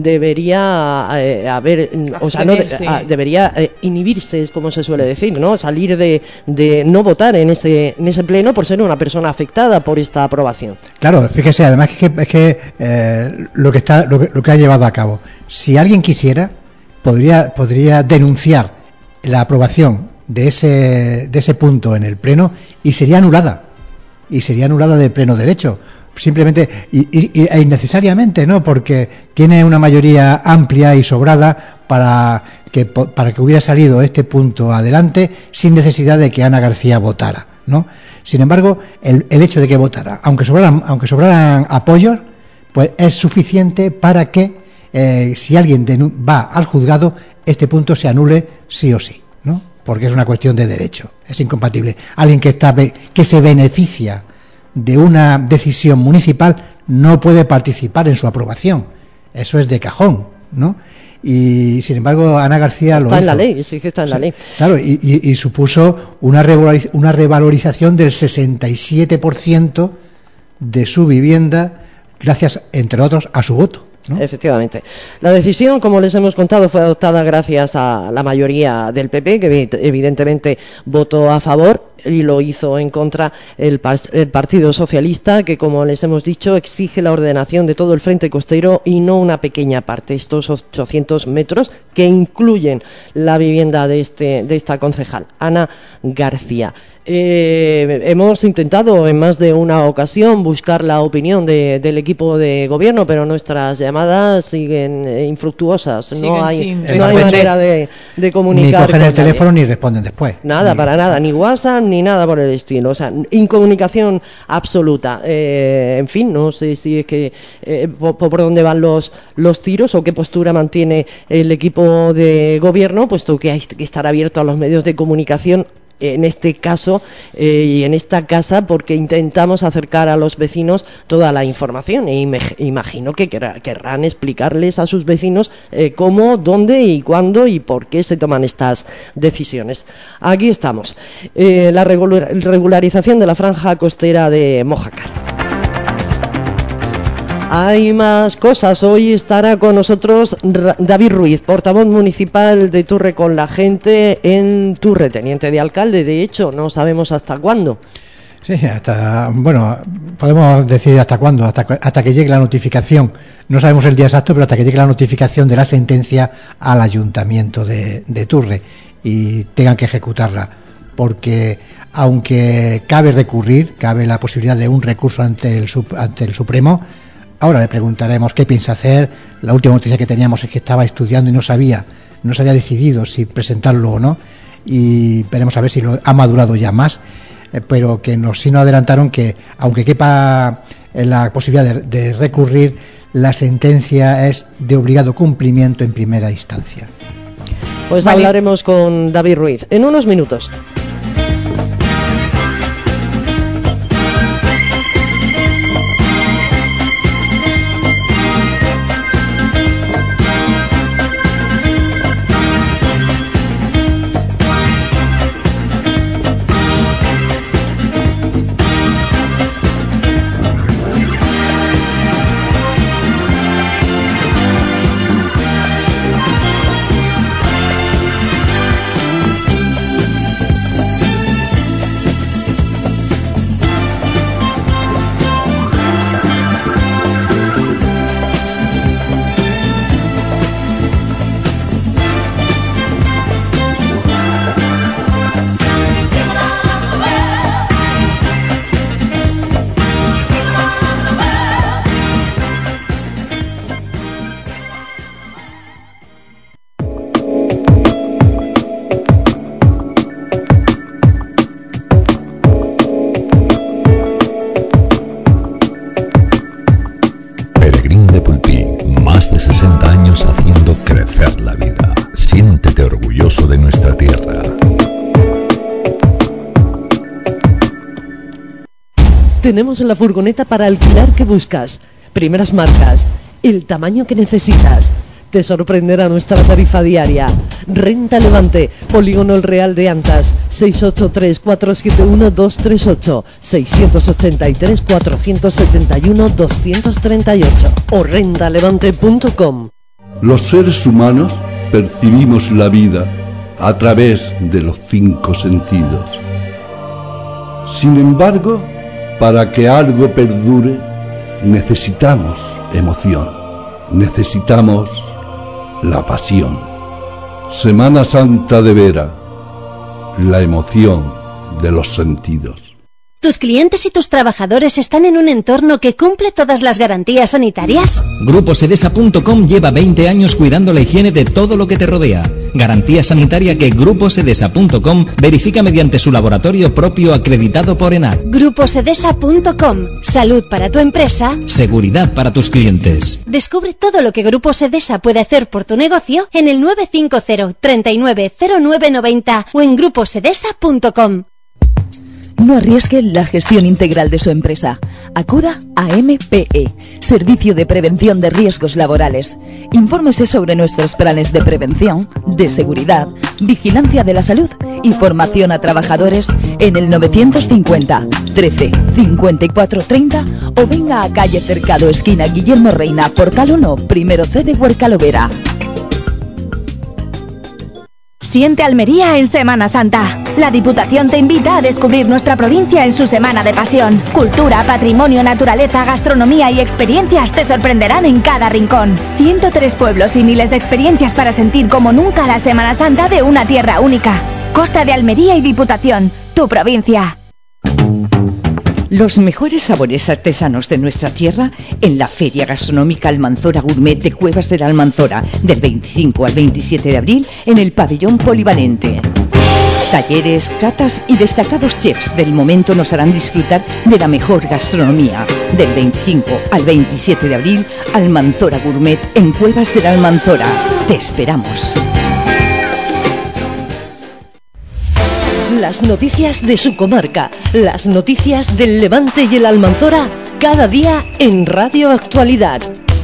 debería eh, haber, o sea, no, a, debería eh, inhibirse, es como se suele decir, ¿no? Salir de, de no votar en ese, en ese pleno por ser una persona afectada por esta aprobación. Claro, fíjese, además es que, es que eh, lo que está, lo que, lo que ha llevado a cabo, si alguien quisiera, podría, podría denunciar la aprobación de ese, de ese punto en el pleno, y sería anulada, y sería anulada de pleno derecho, simplemente y, y, y innecesariamente, ¿no? Porque tiene una mayoría amplia y sobrada para que para que hubiera salido este punto adelante sin necesidad de que Ana García votara, ¿no? Sin embargo, el, el hecho de que votara, aunque sobraran, aunque sobraran apoyos, pues es suficiente para que eh, si alguien va al juzgado, este punto se anule sí o sí, ¿no? Porque es una cuestión de derecho, es incompatible. Alguien que está que se beneficia de una decisión municipal no puede participar en su aprobación. Eso es de cajón, ¿no? Y sin embargo Ana García lo hizo. Está en la ley, sí que está en la ley. Claro, y, y, y supuso una revaloriz- una revalorización del sesenta y siete por ciento de su vivienda, gracias, entre otros, a su voto, ¿no? Efectivamente. La decisión, como les hemos contado, fue adoptada gracias a la mayoría del P P, que evidentemente votó a favor, y lo hizo en contra el, el Partido Socialista, que, como les hemos dicho, exige la ordenación de todo el frente costero y no una pequeña parte, estos ochocientos metros que incluyen la vivienda de este de esta concejal, Ana García. Eh, hemos intentado en más de una ocasión buscar la opinión de, del equipo de gobierno, pero nuestras llamadas siguen eh, infructuosas. Siguen no hay, no hay manera de, de comunicar. Ni cogen el teléfono ni responden después. Nada, ni... para nada, ni WhatsApp ni nada por el estilo. O sea, incomunicación absoluta. Eh, en fin, no sé si es que eh, por, por dónde van los, los tiros o qué postura mantiene el equipo de gobierno, puesto que hay que estar abierto a los medios de comunicación. En este caso eh, y en esta casa, porque intentamos acercar a los vecinos toda la información, e me imagino que querrá, querrán explicarles a sus vecinos eh, cómo, dónde y cuándo y por qué se toman estas decisiones. Aquí estamos, eh, la regular, regularización de la franja costera de Mojácar. Hay más cosas. Hoy estará con nosotros David Ruiz, portavoz municipal de Turre con la Gente en Turre, teniente de alcalde. De hecho, no sabemos hasta cuándo. Sí, hasta, bueno, podemos decir hasta cuándo, hasta, hasta que llegue la notificación. No sabemos el día exacto, pero hasta que llegue la notificación de la sentencia al ayuntamiento de, de Turre y tengan que ejecutarla. Porque aunque cabe recurrir, cabe la posibilidad de un recurso ante el, ante el Supremo. Ahora le preguntaremos qué piensa hacer. La última noticia que teníamos es que estaba estudiando y no sabía, no se había decidido si presentarlo o no, y veremos a ver si lo ha madurado ya más, eh, pero que nos sí nos adelantaron que aunque quepa la posibilidad de, de recurrir, la sentencia es de obligado cumplimiento en primera instancia. Pues vale. Hablaremos con David Ruiz en unos minutos. Tenemos la furgoneta para alquilar que buscas, primeras marcas, el tamaño que necesitas. Te sorprenderá nuestra tarifa diaria. Renta Levante, Polígono El Real de Antas, seis ocho tres, cuatro siete uno, dos tres ocho, seis ocho tres, cuatro siete uno, dos tres ocho o renta levante punto com. Los seres humanos percibimos la vida a través de los cinco sentidos. Sin embargo, para que algo perdure, necesitamos emoción, necesitamos la pasión. Semana Santa de Vera, la emoción de los sentidos. ¿Tus clientes y tus trabajadores están en un entorno que cumple todas las garantías sanitarias? Grupo Sedesa punto com lleva veinte años cuidando la higiene de todo lo que te rodea. Garantía sanitaria que Grupo Sedesa punto com verifica mediante su laboratorio propio acreditado por ENAC. Grupo Sedesa punto com. Salud para tu empresa. Seguridad para tus clientes. Descubre todo lo que Grupo Sedesa puede hacer por tu negocio en el nueve cinco cero, treinta y nueve, cero nueve noventa o en grupo sedesa punto com. No arriesgue la gestión integral de su empresa. Acuda a M P E, Servicio de Prevención de Riesgos Laborales. Infórmese sobre nuestros planes de prevención, de seguridad, vigilancia de la salud y formación a trabajadores en el novecientos cincuenta, trece, cincuenta y cuatro, treinta o venga a calle Cercado, esquina Guillermo Reina, Portal uno, primero C de Huercalovera. Siente Almería en Semana Santa. La Diputación te invita a descubrir nuestra provincia en su semana de pasión. Cultura, patrimonio, naturaleza, gastronomía y experiencias te sorprenderán en cada rincón. ciento tres pueblos y miles de experiencias para sentir como nunca la Semana Santa de una tierra única. Costa de Almería y Diputación, tu provincia. Los mejores sabores artesanos de nuestra tierra en la Feria Gastronómica Almanzora Gourmet de Cuevas de la Almanzora, del veinticinco al veintisiete de abril en el pabellón polivalente. Talleres, catas y destacados chefs del momento nos harán disfrutar de la mejor gastronomía. Del veinticinco al veintisiete de abril, Almanzora Gourmet en Cuevas de la Almanzora. Te esperamos. Las noticias de su comarca, las noticias del Levante y el Almanzora, cada día en Radio Actualidad.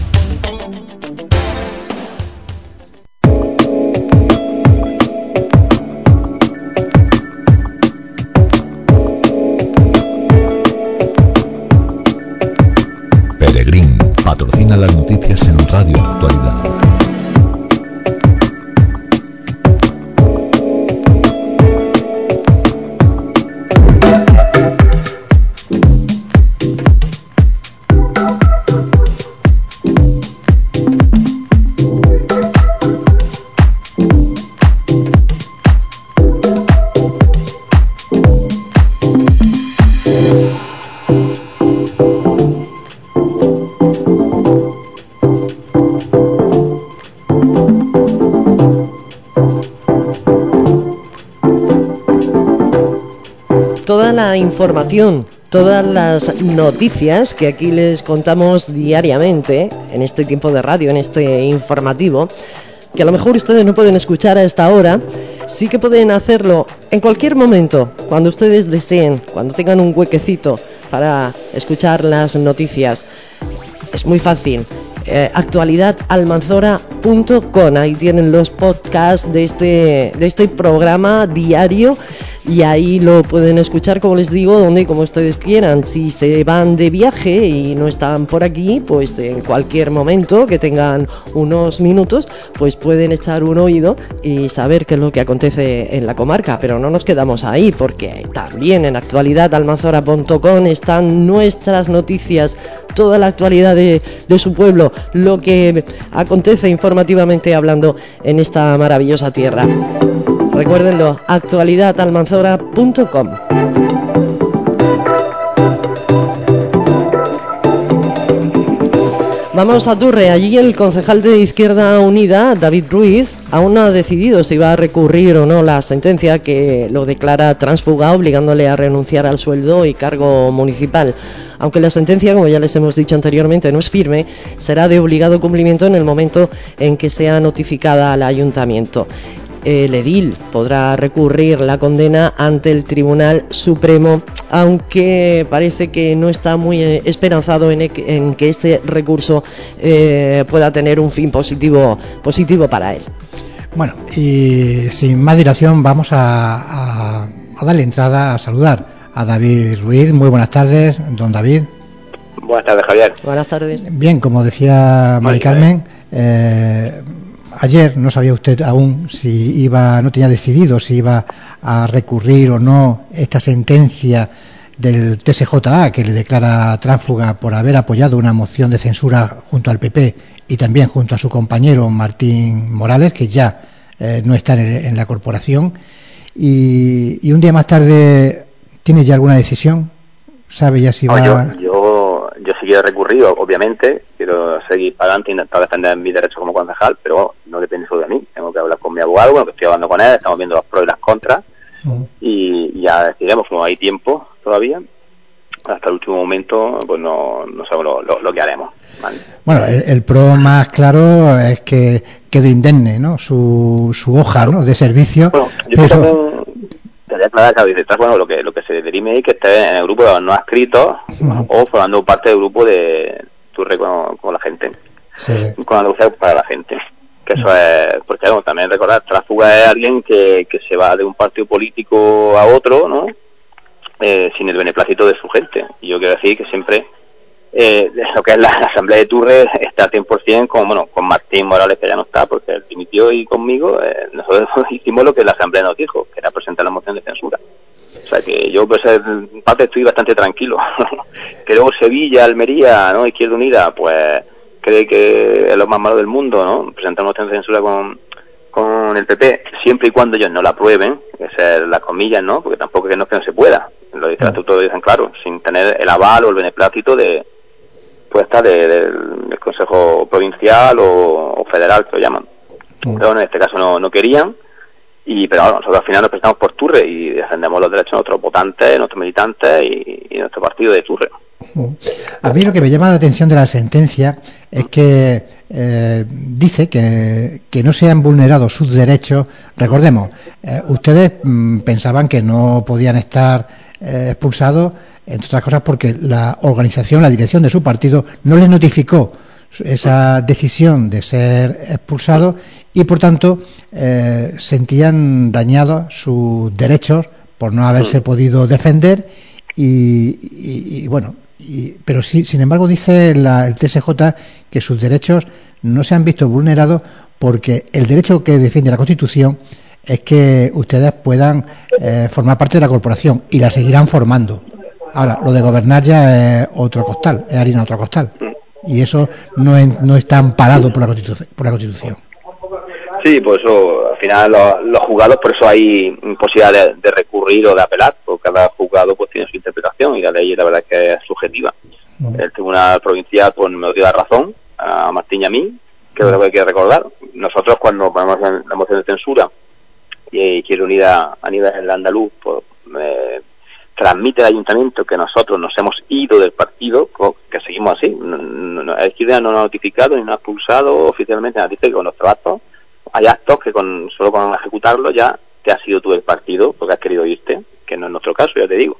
Peregrín patrocina las noticias en Radio Actualidad. Toda la información, todas las noticias que aquí les contamos diariamente en este tiempo de radio, en este informativo, que a lo mejor ustedes no pueden escuchar a esta hora, sí que pueden hacerlo en cualquier momento, cuando ustedes deseen, cuando tengan un huequecito para escuchar las noticias. Es muy fácil. Eh, actualidad almanzora punto com, ahí tienen los podcasts de este, de este programa diario y ahí lo pueden escuchar, como les digo, donde y como ustedes quieran. Si se van de viaje y no están por aquí, pues en cualquier momento que tengan unos minutos, pues pueden echar un oído y saber qué es lo que acontece en la comarca. Pero no nos quedamos ahí, porque también en actualidad almanzora punto com están nuestras noticias, toda la actualidad de, de su pueblo, lo que acontece informativamente hablando en esta maravillosa tierra. Recuérdenlo, actualidad almanzora punto com. Vamos a Turre. Allí el concejal de Izquierda Unida, David Ruiz, aún no ha decidido si va a recurrir o no la sentencia que lo declara tránsfuga, obligándole a renunciar al sueldo y cargo municipal. Aunque la sentencia, como ya les hemos dicho anteriormente, no es firme, será de obligado cumplimiento en el momento en que sea notificada al ayuntamiento. el edil podrá recurrir la condena ante el Tribunal Supremo, aunque parece que no está muy esperanzado en, en que este recurso eh, pueda tener un fin positivo, positivo para él. Bueno, y sin más dilación vamos a, a, a darle entrada, a saludar a David Ruiz. Muy buenas tardes, don David. Buenas tardes, Javier. Buenas tardes. Bien, como decía Mari Carmen, eh, ayer no sabía usted aún si iba, no tenía decidido si iba a recurrir o no esta sentencia del T S J A que le declara tránsfuga por haber apoyado una moción de censura junto al P P y también junto a su compañero Martín Morales, que ya eh, no está en, en la corporación. Y, y un día más tarde, ¿tiene ya alguna decisión? ¿Sabe ya si va...? No, yo, yo, yo sí quiero recurrir, obviamente, quiero seguir para adelante, intentar defender mis derechos como concejal, pero no depende solo de mí, tengo que hablar con mi abogado, bueno, que estoy hablando con él, estamos viendo los pros y las contras, uh-huh. y, y ya decidiremos, como hay tiempo todavía, hasta el último momento, pues no, no sabemos lo, lo, lo que haremos. ¿Vale? Bueno, el, el pro más claro es que quede indemne, ¿no? Su, su hoja, claro, ¿no?, de servicio. Bueno, yo pero... también te voy a aclarar que detrás, bueno, lo que lo que se derime es que esté en el grupo de los no adscritos uh-huh. o formando parte del grupo de Turre con, con la gente, sí. con Andalucía para la gente. Que eso uh-huh. es, porque bueno, también recordar, tránsfuga es alguien que, que se va de un partido político a otro, ¿no? Eh, sin el beneplácito de su gente. Y yo quiero decir que siempre eh, lo que es la Asamblea de Turre está al cien por ciento con, bueno, con Martín Morales, que ya no está porque él dimitió, y conmigo eh, nosotros hicimos lo que la Asamblea nos dijo, que era presentar la moción de censura. O sea que yo pues en parte estoy bastante tranquilo. Que luego Sevilla, Almería, ¿no?, Izquierda Unida, pues cree que es lo más malo del mundo, ¿no?, presentar una moción de censura con con el P P, siempre y cuando ellos no la aprueben, esa es las comillas, ¿no?, porque tampoco es que no, que no se pueda, lo dice el estatuto, lo dicen claro, sin tener el aval o el beneplácito de, pues está de, de, del Consejo Provincial o, o Federal, que lo llaman. Mm. Pero en este caso no, no querían, y pero bueno, nosotros al final nos prestamos por Turre y defendemos los derechos de nuestros votantes, nuestros militantes y, y nuestro partido de Turre. A mí lo que me llama la atención de la sentencia es que eh, dice que, que no se han vulnerado sus derechos. Recordemos, eh, ustedes mmm, pensaban que no podían estar eh, expulsados, entre otras cosas porque la organización, la dirección de su partido no les notificó esa decisión de ser expulsados y por tanto eh, sentían dañados sus derechos por no haberse podido defender y, y, y bueno, y, pero sí, sin embargo dice la, el T S J que sus derechos no se han visto vulnerados porque el derecho que defiende la Constitución es que ustedes puedan eh, formar parte de la corporación y la seguirán formando. Ahora, lo de gobernar ya es otro costal, es harina otro costal. Y eso no, es, no está amparado por la Constitución. Por la Constitución. Sí, pues eso, al final los, los juzgados, por eso hay posibilidad de, de recurrir o de apelar, porque cada juzgado pues tiene su interpretación y la ley la verdad es que es subjetiva. Uh-huh. El Tribunal Provincial pues me dio la razón a Martín y a mí, que es lo que hay que recordar. Nosotros cuando ponemos la moción de censura y Izquierda Unida a nivel andaluz, pues eh, transmite al ayuntamiento que nosotros nos hemos ido del partido, que seguimos así. No, no, no, Izquierda no nos ha notificado ni nos ha expulsado oficialmente, nos dice que con nuestros actos hay actos que con solo con ejecutarlo ya te has ido tú del partido porque has querido irte, que no es nuestro caso, ya te digo.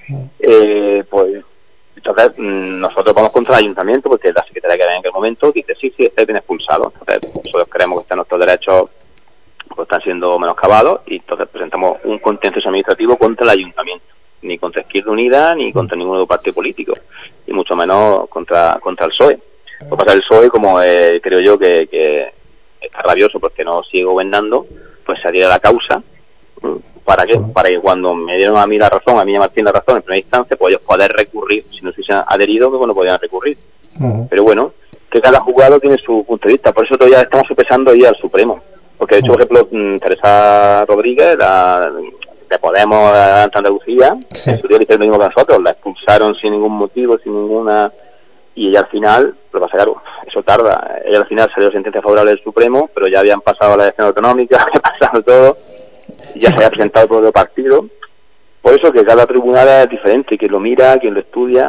Eh, pues entonces nosotros vamos contra el ayuntamiento porque la secretaria que había en aquel momento dice sí, sí, está bien expulsado. Entonces nosotros creemos que nuestros derechos pues están siendo menoscabados y entonces presentamos un contencioso administrativo contra el ayuntamiento, ni contra Izquierda Unida ni contra ningún otro partido político y mucho menos contra contra el P S O E. Lo que pasa es el P S O E, como eh, creo yo que, que está rabioso porque no sigue gobernando, pues se adhiere a la causa. ¿Para qué? Para que cuando me dieron a mí la razón, a mí y a Martín la razón en primera instancia, pues ellos poder recurrir, si no se hubiesen adherido, que bueno, podían recurrir. Uh-huh. Pero bueno, que cada juzgado tiene su punto de vista, por eso todavía estamos empezando a ir al Supremo. Porque de hecho, por ejemplo, Teresa Rodríguez, la de Podemos de Andalucía, sí. En su día le hicieron lo mismo que nosotros, la expulsaron sin ningún motivo, sin ninguna... Y ella al final, lo pasa claro, eso tarda, ella al final salió sentencia favorable del Supremo, pero ya habían pasado la elección autonómica, había pasado todo, y ya sí. Se había presentado todo el partido. Por eso que cada tribunal es diferente, quien lo mira, quien lo estudia,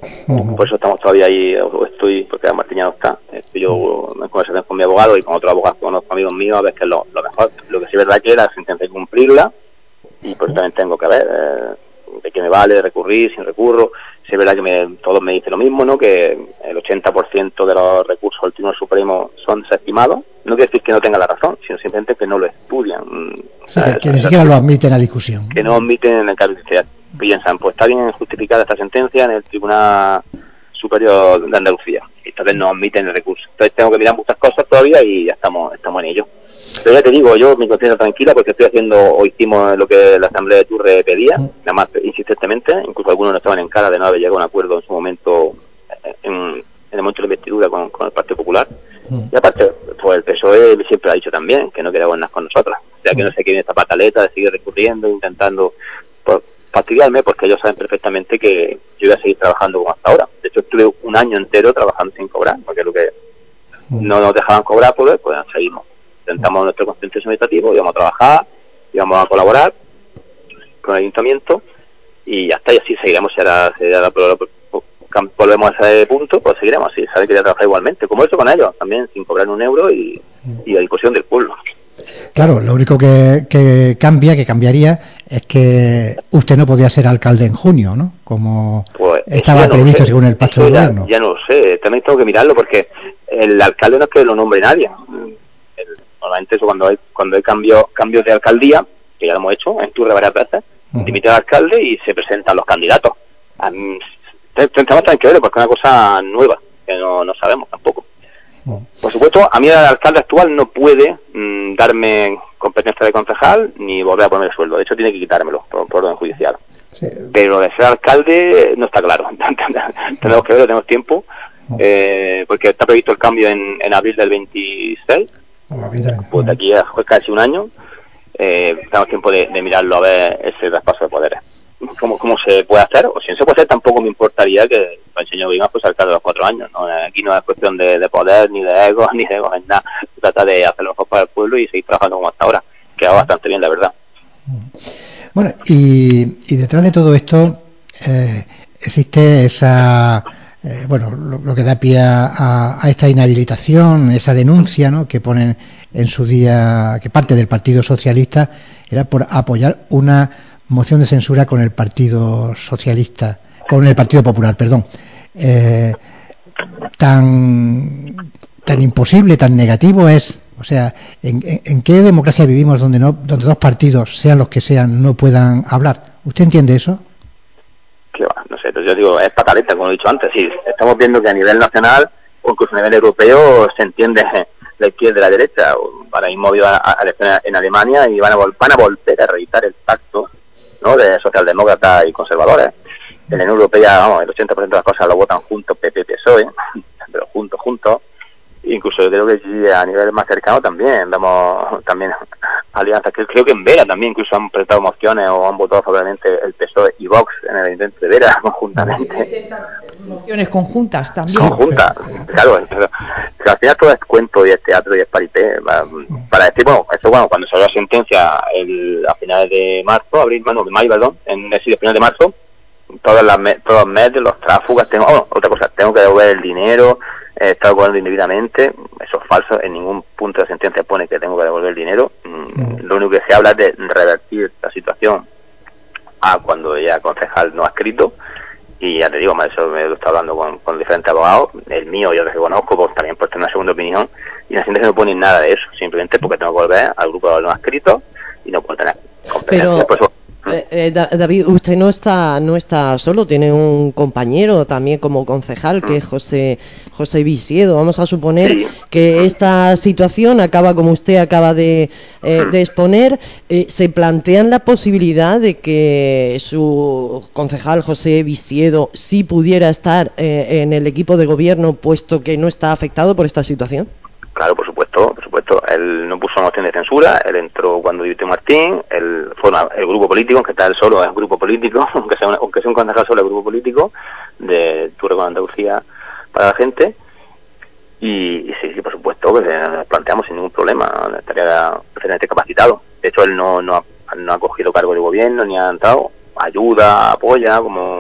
Uh-huh. Por eso estamos todavía ahí, o estoy, porque Martín ya no está, estoy yo en conversación con mi abogado y con otros abogados, con otros amigos míos, a ver qué es lo, lo mejor. Lo que sí es verdad que la sentencia hay que cumplirla, y por eso también tengo que ver eh, de qué me vale recurrir, sin recurro. Sí es verdad que me, todos me dicen lo mismo, ¿no? Que el ochenta por ciento de los recursos del Tribunal Supremo son desestimados. No quiere decir que no tengan la razón, sino simplemente que no lo estudian. Sí, que, que ni siquiera lo admiten a discusión. Que no admiten en el caso de piensan, pues está bien justificada esta sentencia en el Tribunal Superior de Andalucía, y entonces no admiten el recurso. Entonces tengo que mirar muchas cosas todavía y ya estamos estamos en ello. Pero ya te digo, yo mi conciencia tranquila porque estoy haciendo, o hicimos lo que la Asamblea de Turre pedía, nada más insistentemente, incluso algunos no estaban en cara de no haber llegado a un acuerdo en su momento, en, en el momento de la investidura con, con el Partido Popular. Y aparte, pues el P S O E siempre ha dicho también que no quería gobernar con nosotros. O sea, que no sé qué viene esta pataleta de seguir recurriendo, intentando pues, fastidiarme, porque ellos saben perfectamente que yo voy a seguir trabajando como hasta ahora. De hecho, estuve un año entero trabajando sin cobrar, porque lo que no nos dejaban cobrar, pues, pues seguimos. Intentamos nuestro contencioso administrativo, íbamos a trabajar, íbamos a colaborar con el ayuntamiento, y ya está, y así seguiremos. Si ahora, si ahora volvemos a ese punto, pues seguiremos así. Sabe que ya trabajar igualmente, como eso con ellos, también sin cobrar un euro y, y a disposición del pueblo. Claro, lo único que, que cambia, que cambiaría, es que usted no podía ser alcalde en junio, ¿no? Como pues estaba no previsto sé. según el pacto de ya, gobierno. Ya no lo sé, también tengo que mirarlo porque el alcalde no es que lo nombre nadie. El, normalmente eso cuando hay cuando hay cambios cambios de alcaldía, que ya lo hemos hecho en Turre varias veces, uh-huh. dimite al alcalde y se presentan los candidatos. Um, Tenemos que verlo porque es una cosa nueva, que no, no sabemos tampoco. Por supuesto, a mí el alcalde actual no puede mmm, darme competencia de concejal ni volver a poner el sueldo. De hecho, tiene que quitármelo por, por orden judicial. Sí. Pero de ser alcalde no está claro. Tenemos que verlo, tenemos tiempo, eh, porque está previsto el cambio en, en abril del veintiséis. Pues de aquí a pues, casi un año. Eh, tenemos tiempo de, de mirarlo a ver ese traspaso de poderes. Cómo, cómo se puede hacer, o si no se puede hacer, tampoco me importaría que el señor Vigas pues alcalde de los cuatro años, ¿no? Aquí no es cuestión de, de poder, ni de ego, ni de ego, en nada. Se trata de hacer lo mejor para el pueblo y seguir trabajando como hasta ahora, que va bastante bien, la verdad. Bueno, y, y detrás de todo esto eh, existe esa, eh, bueno, lo, lo que da pie a, a esta inhabilitación, esa denuncia, ¿no?, que ponen en su día, que parte del Partido Socialista era por apoyar una moción de censura con el Partido Socialista, con el Partido Popular, perdón. Eh, tan tan imposible, tan negativo es, o sea, ¿en, en, en qué democracia vivimos donde no donde dos partidos, sean los que sean, no puedan hablar? ¿Usted entiende eso? Que va, no sé, yo digo, es pataleta, como he dicho antes. Sí, estamos viendo que a nivel nacional o incluso a nivel europeo se entiende la izquierda y la derecha. Ahora mismo vivo a, a, a en Alemania y van a, vol- van a volver a reeditar el pacto, ¿no?, de socialdemócratas y conservadores. En la Unión Europea, vamos, el ochenta por ciento de las cosas lo votan juntos P P P S O E, pero juntos, juntos. Incluso yo creo que a nivel más cercano también vemos también alianzas. Creo que en Vera también incluso han presentado mociones o han votado favorablemente el P S O E y Vox en el intento de Vera conjuntamente. Mociones conjuntas también. Conjuntas, claro. Pero, pero al final todo es cuento y es teatro y es parité. Para decir, bueno, esto bueno, cuando salió la sentencia el, a finales de marzo, abril, bueno, de mayo, perdón, en el final de marzo, todas las todos los meses, los tráfugas, tengo, oh, otra cosa, tengo que devolver el dinero, he estado cobrando indebidamente, eso es falso, en ningún punto de la sentencia pone que tengo que devolver el dinero. Mm. Lo único que se habla es de revertir la situación a cuando ya concejal no ha escrito, y ya te digo, eso me lo he estado hablando con, con diferentes abogados, el mío yo lo conozco, pues también por tener una segunda opinión, y en la sentencia no pone nada de eso, simplemente porque tengo que volver al grupo de los no escritos y no puedo tener competencia. Por eso, Eh, eh, David, usted no está no está solo, tiene un compañero también como concejal, que es José José Visiedo. Vamos a suponer sí. que esta situación acaba como usted acaba de, eh, de exponer. Eh, ¿Se plantean la posibilidad de que su concejal José Visiedo sí pudiera estar eh, en el equipo de gobierno, puesto que no está afectado por esta situación? Claro, por supuesto, por supuesto. Él no puso una moción de censura, él entró cuando dimitió Martín, él fue una, el grupo político, aunque está él solo, es un grupo político, aunque sea, una, aunque sea un concejal solo, es grupo político de Turre con Andalucía para la gente. Y, y sí, sí, por supuesto, que nos planteamos sin ningún problema, estaría perfectamente capacitado. De hecho, él no, no, ha, no ha cogido cargo de gobierno, ni ha entrado, ayuda, apoya, como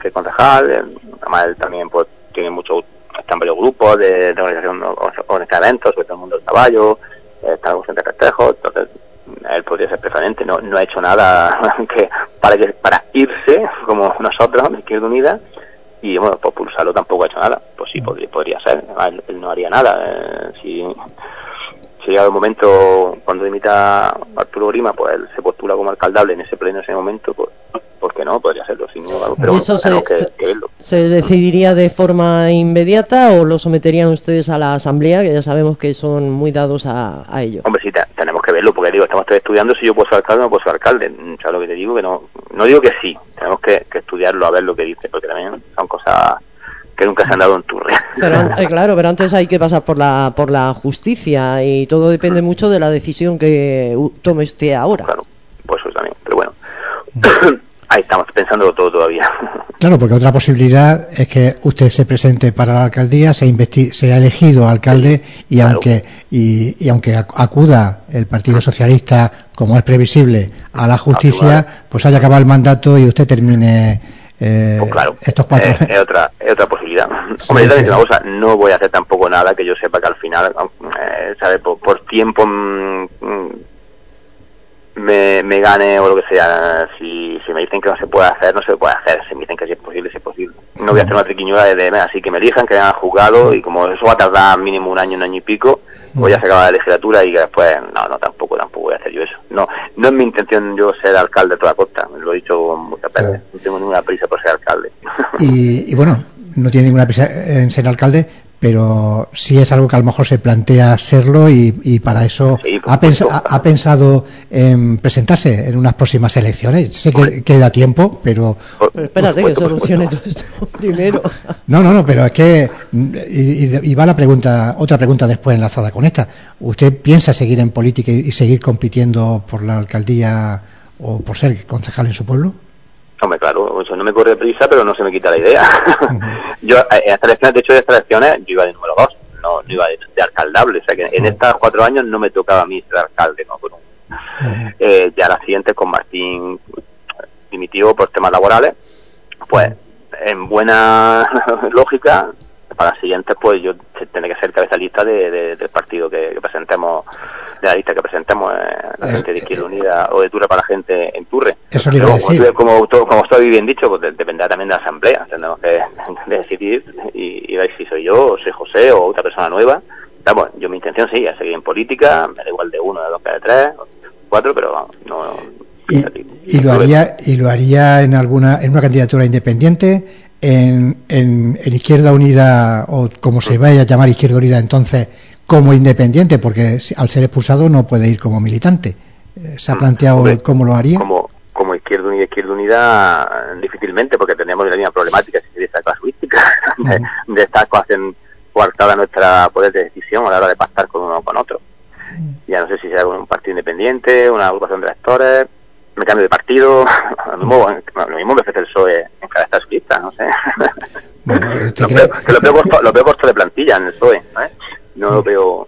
cualquier concejal. Eh, además él también pues tiene muchos, están varios grupos de, de organización o de eventos, sobre todo el mundo del caballo, eh, está en de festejos, entonces él podría ser preferente. No, no ha hecho nada que para que para irse como nosotros de Izquierda Unida, y bueno, pues Pulsarlo tampoco ha hecho nada. Pues sí, podría, podría ser, él, él no haría nada. Eh, si si llega el momento, cuando dimita Arturo Grima, pues él se postula como alcaldable en ese pleno, en ese momento, pues ¿por qué no? Podría serlo, sin ningún duda. Pero ¿Y eso bueno, se, que, se, que verlo. se decidiría de forma inmediata o lo someterían ustedes a la asamblea, que ya sabemos que son muy dados a, a ello? Hombre, sí, te, tenemos que verlo, porque digo, estamos estudiando si yo puedo ser alcalde o no puedo ser alcalde. ¿Sabes lo que te digo? Que no, no digo que sí, tenemos que, que estudiarlo, a ver lo que dice, porque también son cosas que nunca se han dado en Turre. Pero, eh, claro, pero antes hay que pasar por la por la justicia y todo depende mucho de la decisión que tome usted ahora. Claro, pues eso también, pero bueno. Ahí estamos pensando todo todavía. Claro, porque otra posibilidad es que usted se presente para la alcaldía, se investi sea elegido alcalde y claro. aunque y, y aunque acuda el Partido Socialista, como es previsible, a la justicia, pues haya acabado el mandato y usted termine eh, pues claro, estos cuatro. Es, es otra es otra posibilidad. Sí, Hombre, yo también sí. una cosa, no voy a hacer tampoco nada que yo sepa que al final, eh, ¿sabe? Por, por tiempo mmm, Me, me gane o lo que sea. Si, si me dicen que no se puede hacer, no se puede hacer. Si me dicen que sí es posible, sí es posible. No voy a hacer una triquiñuela de, de así que me elijan, que hayan jugado, y como eso va a tardar mínimo un año, un año y pico, pues ya se acaba la legislatura y después, no, no, tampoco, tampoco voy a hacer yo eso. No, no es mi intención yo ser alcalde de toda la costa, lo he dicho muchas veces, no tengo ninguna prisa por ser alcalde. Y, y bueno, no tiene ninguna prisa en ser alcalde, pero sí es algo que a lo mejor se plantea serlo y, y para eso sí, ha, pens ha, ha pensado en presentarse en unas próximas elecciones. Sé que queda tiempo, pero... pero espérate que solucione todo esto primero. No, no, no, pero es que... Y, y va la pregunta, otra pregunta después enlazada con esta. ¿Usted piensa seguir en política y, y seguir compitiendo por la alcaldía o por ser concejal en su pueblo? Hombre, claro, eso no me corre prisa, pero no se me quita la idea. Uh-huh. Yo, en estas elecciones, de hecho, de estas elecciones, yo iba de número dos, no, no iba de, de alcaldable. O sea, que en uh-huh. estos cuatro años no me tocaba a mí ser alcalde, ¿no? Con un, uh-huh. eh, ya las siguientes, con Martín dimitió por temas laborales, pues, en buena lógica, para las siguientes, pues yo tendré que ser cabeza lista de, de, del partido que, que presentemos, de la lista que presentemos, eh, la gente de Izquierda Unida o de Turre para la gente en Turre. Eso le iba a decir. Como, como, como estoy bien dicho, pues de, dependerá también de la asamblea. Tenemos que de decidir y, y ver si soy yo, o soy José, o otra persona nueva. Pero, bueno, yo mi intención sí es seguir en política, me da igual de uno, de dos, de tres, cuatro, pero vamos, no. no y, y lo haría, y lo haría en alguna, en una candidatura independiente. En, en, en Izquierda Unida, o como se vaya a llamar Izquierda Unida entonces, como independiente, porque al ser expulsado no puede ir como militante. ¿Se ha planteado Hombre, cómo lo haría? Como, como Izquierda Unida, Izquierda Unida, difícilmente, porque tenemos la misma problemática, si sería esta casuística, de, uh-huh. de estar coartada nuestra poder de decisión a la hora de pactar con uno o con otro. Uh-huh. Ya no sé si será un partido independiente, una agrupación de electores, me cambio de partido, lo mismo, lo mismo me ofrece el P S O E en cada su lista, no sé. Bueno, lo, veo, que lo, veo costo, lo veo costo de plantilla en el P S O E, ¿eh? No sí. lo veo.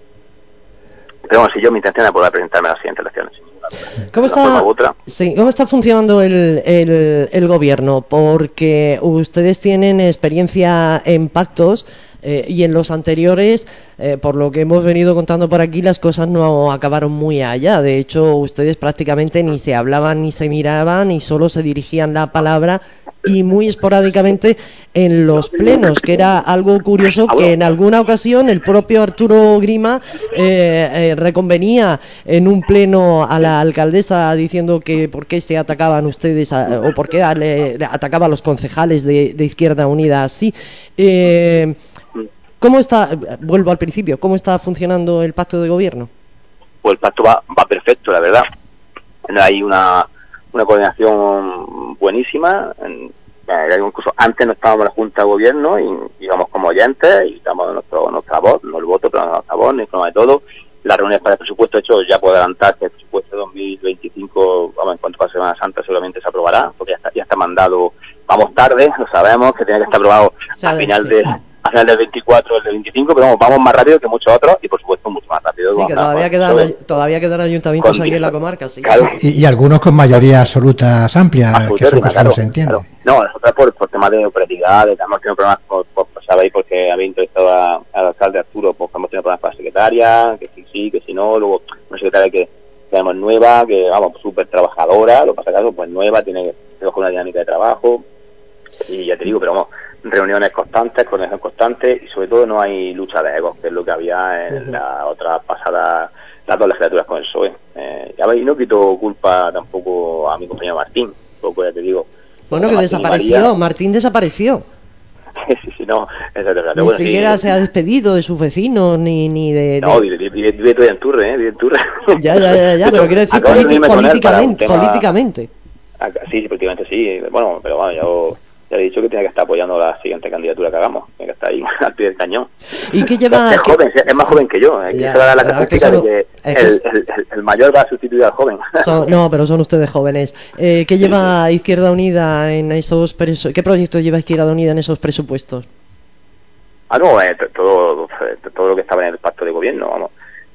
Pero bueno, si yo mi intención es poder presentarme a las siguientes elecciones. ¿Cómo está, sí, ¿Cómo está funcionando el, el, el gobierno? Porque ustedes tienen experiencia en pactos. Eh, y en los anteriores, eh, por lo que hemos venido contando por aquí, las cosas no acabaron muy allá. De hecho, ustedes prácticamente ni se hablaban ni se miraban y solo se dirigían la palabra y muy esporádicamente en los plenos, que era algo curioso que en alguna ocasión el propio Arturo Grima eh, eh, reconvenía en un pleno a la alcaldesa diciendo que por qué se atacaban ustedes a, o por qué le, le atacaban a los concejales de, de Izquierda Unida así. Eh, ¿Cómo está, vuelvo al principio, cómo está funcionando el pacto de gobierno? Pues el pacto va, va perfecto, la verdad. Hay una, una coordinación buenísima. Incluso antes no estábamos en la Junta de Gobierno y íbamos como oyentes y damos nuestro, nuestra voz, no el voto, pero nuestra voz, ni forma de todo. Las reuniones para el presupuesto, de hecho, ya puedo adelantar que el presupuesto de dos mil veinticinco, vamos, en cuanto a Semana Santa, seguramente se aprobará, porque ya está, ya está mandado, vamos tarde, lo sabemos, que tiene que estar aprobado a final de... a nacional del veinticuatro, el del veinticinco, pero vamos, vamos más rápido que muchos otros y por supuesto mucho más rápido. Sí, que todavía quedan, todavía quedan ayuntamientos aquí en la comarca, sí. Claro. Y, y algunos con mayorías absolutas amplias, Absoluta, que eso pues claro, no se entiende. Claro. No, nosotros por, por temas de operatividad, de que hemos tenido problemas, por, por, por sabéis, porque habéis entrevistado a- al alcalde Arturo, pues hemos tenido problemas con la secretaria, que sí, sí, que si no, luego una secretaria que tenemos nueva, que vamos, súper trabajadora, lo que pasa que pues nueva, tiene que coger una dinámica de trabajo, y ya te digo, pero vamos, reuniones constantes, conexión constante, y sobre todo no hay lucha de egos, que es lo que había en la otra pasada, las dos legislaturas con el P S O E. Eh, ya veis, y no quito culpa tampoco a mi compañero Martín, poco ya te digo. Bueno, que Martín y desapareció, María- Martín desapareció. sí, sí, no, eso es verdad. Ni Bueno, siquiera sí, se ha despedido de sus vecinos, ni, ni de... no, de- vive, vive, vive todavía en Turre, ¿eh? Vive en Turre. Ya, ya, ya, ya, De pero hecho, quiero decir acabo de politi- reunirme con él para un políticamente, tema- políticamente. Acá- Sí, sí, prácticamente sí. Bueno, pero bueno, yo ya he dicho que tiene que estar apoyando la siguiente candidatura que hagamos. Tiene que estar ahí al pie del cañón. ¿Y qué lleva...? Es qué- joven, es más joven que yo. Es que Ya, se da la claro, que característica de solo- que es que el, es- el, el- el mayor va a sustituir al joven. Son- no, pero son ustedes jóvenes. Eh, ¿Qué lleva Izquierda Unida en esos presu- ¿Qué proyectos lleva Izquierda Unida en esos presupuestos? Ah, no, eh, t- todo, eh, todo lo que estaba en el pacto de gobierno, vamos.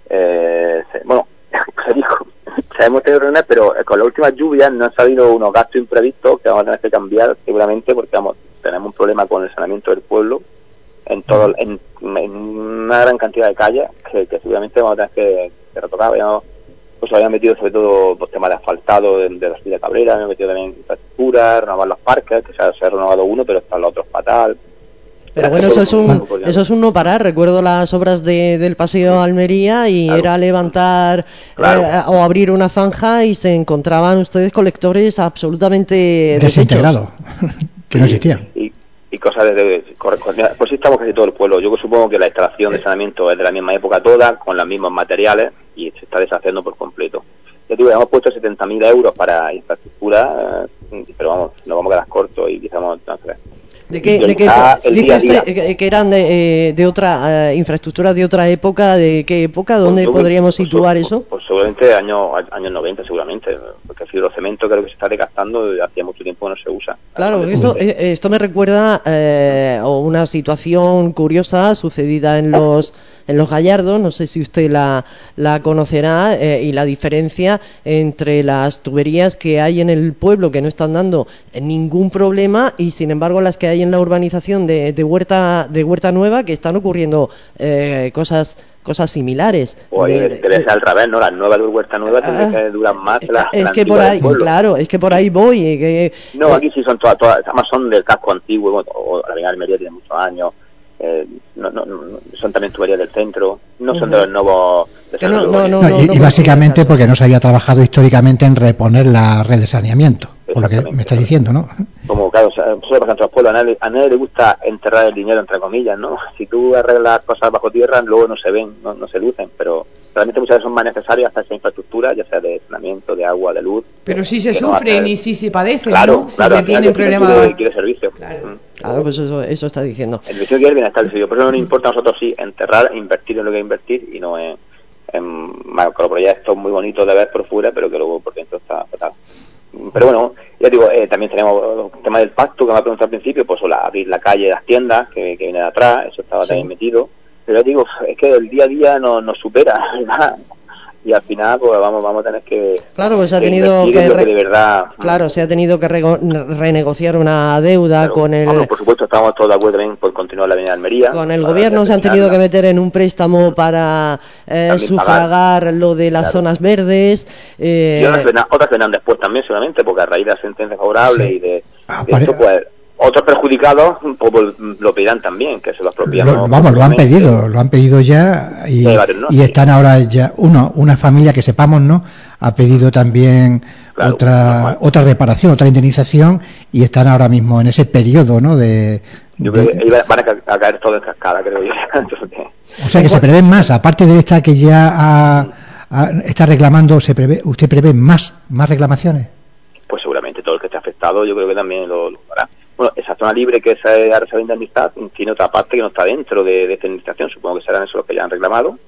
Eh, se- bueno, se dijo, sabemos que hay reuniones, pero eh, con las últimas lluvias no han salido unos gastos imprevistos que vamos a tener que cambiar seguramente porque vamos, tenemos un problema con el saneamiento del pueblo en todo, en, en una gran cantidad de calles que, que seguramente vamos a tener que, que retocar. Habíamos, pues habían metido sobre todo pues, temas de asfaltado de, de la Villa Cabrera, habían metido también infraestructura, renovar los parques, que se ha, se ha renovado uno, pero están los otros fatal. Pero bueno, eso es un eso es un no parar. Recuerdo las obras de, del Paseo Almería y Claro. era levantar Claro. eh, o abrir una zanja y se encontraban ustedes colectores absolutamente Desintegrado, que no existían. y, y cosas de, de corre- corre- pues sí estamos casi todo el pueblo. Yo supongo que la instalación de saneamiento es de la misma época toda, con los mismos materiales y se está deshaciendo por completo. Ya digo, hemos puesto setenta mil euros para infraestructura, eh, pero vamos, nos vamos a quedar cortos y quizás vamos a transferir. ¿De qué, Y de qué ahorita, el dice día a usted día, que- que eran de, eh, de otra eh, infraestructura de otra época? ¿De qué época? ¿Dónde Pues yo- podríamos pues, situar pues, eso? Pues seguramente años años noventa, seguramente, porque el fibrocemento creo que se está desgastando y hacía mucho tiempo que no se usa. Claro, esto, eh, esto me recuerda eh, a una situación curiosa sucedida en los en los Gallardos, no sé si usted la, la conocerá, eh, y la diferencia entre las tuberías que hay en el pueblo que no están dando ningún problema y sin embargo las que hay en la urbanización de, de Huerta de Huerta Nueva que están ocurriendo eh, cosas cosas similares. Pues De- debe ser al revés, ¿no? Las nuevas de Huerta Nueva tendrían que durar más que las es las que por antiguas del ahí, pueblo. claro, es que por ahí voy. eh, que, No, aquí sí son todas, todas, además son del casco antiguo, bueno, o la Avenida Almería tiene muchos años, eh, no, no, no, son también tuberías del centro, no son de los nuevos desarrollos. No, y, y básicamente porque no se había trabajado históricamente en reponer la red de saneamiento, por lo que me está diciendo, ¿no? Como, claro, o sea, eso le pasa en todos los pueblos, a nadie, a nadie le gusta enterrar el dinero, entre comillas, ¿no? Si tú arreglas cosas bajo tierra, luego no se ven, no, no se lucen, pero realmente muchas veces son más necesarias hasta esa infraestructura, ya sea de saneamiento, de agua, de luz. Pero sí se que no sufren hacer- y sí se padecen, Claro, ¿no? Si claro, se al final tienen el vecino problemas... quiere, quiere servicio. Mm. Claro, pues eso, eso está diciendo. El vecino quiere el bienestar del servicio, por eso no nos importa a nosotros sí enterrar, invertir en lo que hay que invertir y no en, en macroproyectos muy bonitos de ver por fuera, pero que luego por dentro está fatal. Pero bueno, ya digo, eh, también tenemos el tema del pacto que me ha preguntado al principio, pues o la, abrir la calle, las tiendas, que, que viene de atrás, eso estaba Sí. también metido. Pero ya digo, es que el día a día nos, nos supera, ¿verdad? Y al final, pues vamos, vamos a tener que... Claro, pues se ha que tenido invertir en que, lo que re- de verdad... claro, se ha tenido que rego- renegociar una deuda con el Bueno, por supuesto, estamos todos de acuerdo también por continuar la Avenida Almería. con el para gobierno. Se han tenido que terminarla. meter en un préstamo para eh, También sufragar lo de las Claro. zonas verdes. eh, Y otras vendrán, otras vendrán después también, seguramente, porque a raíz de la sentencia favorable Sí. y de, de Apare- esto, pues, otros perjudicados pues, lo pedirán también, que se lo apropiamos. Lo- vamos, lo han pedido, lo han pedido ya y, Sí, vale, ¿no? y están ahora ya, uno, una familia que sepamos, ¿no? Ha pedido también Claro, otra otra reparación, otra indemnización y están ahora mismo en ese periodo, ¿no? De, Yo de- creo que iba- van a, ca- a caer todo en cascada, creo yo. Entonces, o sea que se prevén más, aparte de esta que ya ha- ha- está reclamando, se prevé, usted prevé más, más reclamaciones. pues seguramente todo el que esté afectado, yo creo que también lo, lo hará. Bueno, esa zona libre que se ha recibido indemnizada tiene otra parte que no está dentro de, de esta indemnización, supongo que serán esos los que ya han reclamado.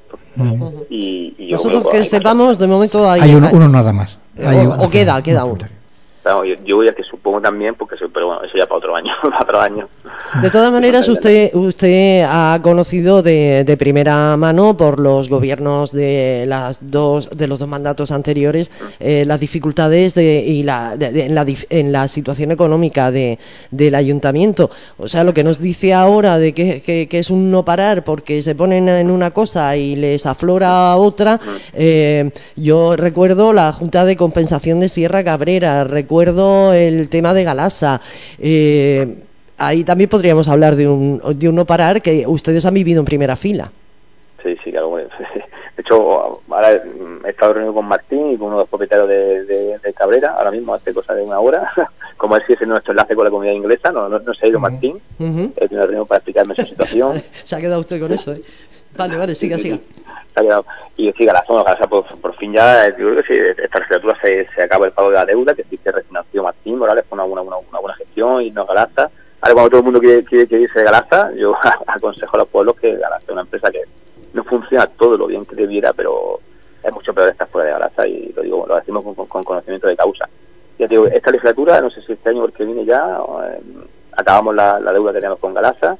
Y, y yo nosotros creo que hay sepamos, de momento hay, Hay uno, uno nada más. eh, Hay o, uno- o queda, queda uno. Claro, yo, yo voy a que supongo también, porque eso, pero bueno, eso ya para otro año, para otro año. De todas maneras, usted usted ha conocido de, de primera mano por los gobiernos de las dos de los dos mandatos anteriores eh, las dificultades de, y la, de, de, en, la, en la situación económica de, del ayuntamiento. O sea, lo que nos dice ahora de que, que, que es un no parar porque se ponen en una cosa y les aflora otra. Eh, yo recuerdo la Junta de Compensación de Sierra Cabrera, recuerdo el tema de Galasa. Eh, ahí también podríamos hablar de un, de un no parar que ustedes han vivido en primera fila. Sí, sí, claro. Bueno, de hecho, ahora he estado reunido con Martín y con uno de los propietarios de, de, de Cabrera, ahora mismo hace cosa de una hora, como él sí es nuestro enlace con la comunidad inglesa, no, no, no se ha ido uh-huh. Martín, uh-huh. he tenido una reunión para explicarme su situación. Se ha quedado usted con eso, ¿eh? Vale, vale, siga, sí, siga. Sí, sí. Se ha quedado. Y sí, Galasa, bueno, Galasa por, por fin ya, digo que sí, esta legislatura se, se acaba el pago de la deuda, que sí que refinanció Martín Morales con una, una, una, una buena gestión y no Galasa. Ahora cuando todo el mundo quiere, quiere, quiere irse de Galasa, yo aconsejo a los pueblos que Galasa es una empresa que no funciona todo lo bien que debiera, pero es mucho peor estar fuera de Galasa y lo digo, lo decimos con, con conocimiento de causa. Ya te digo, esta legislatura, no sé si este año o el que viene ya, eh, acabamos la, la deuda que tenemos con Galasa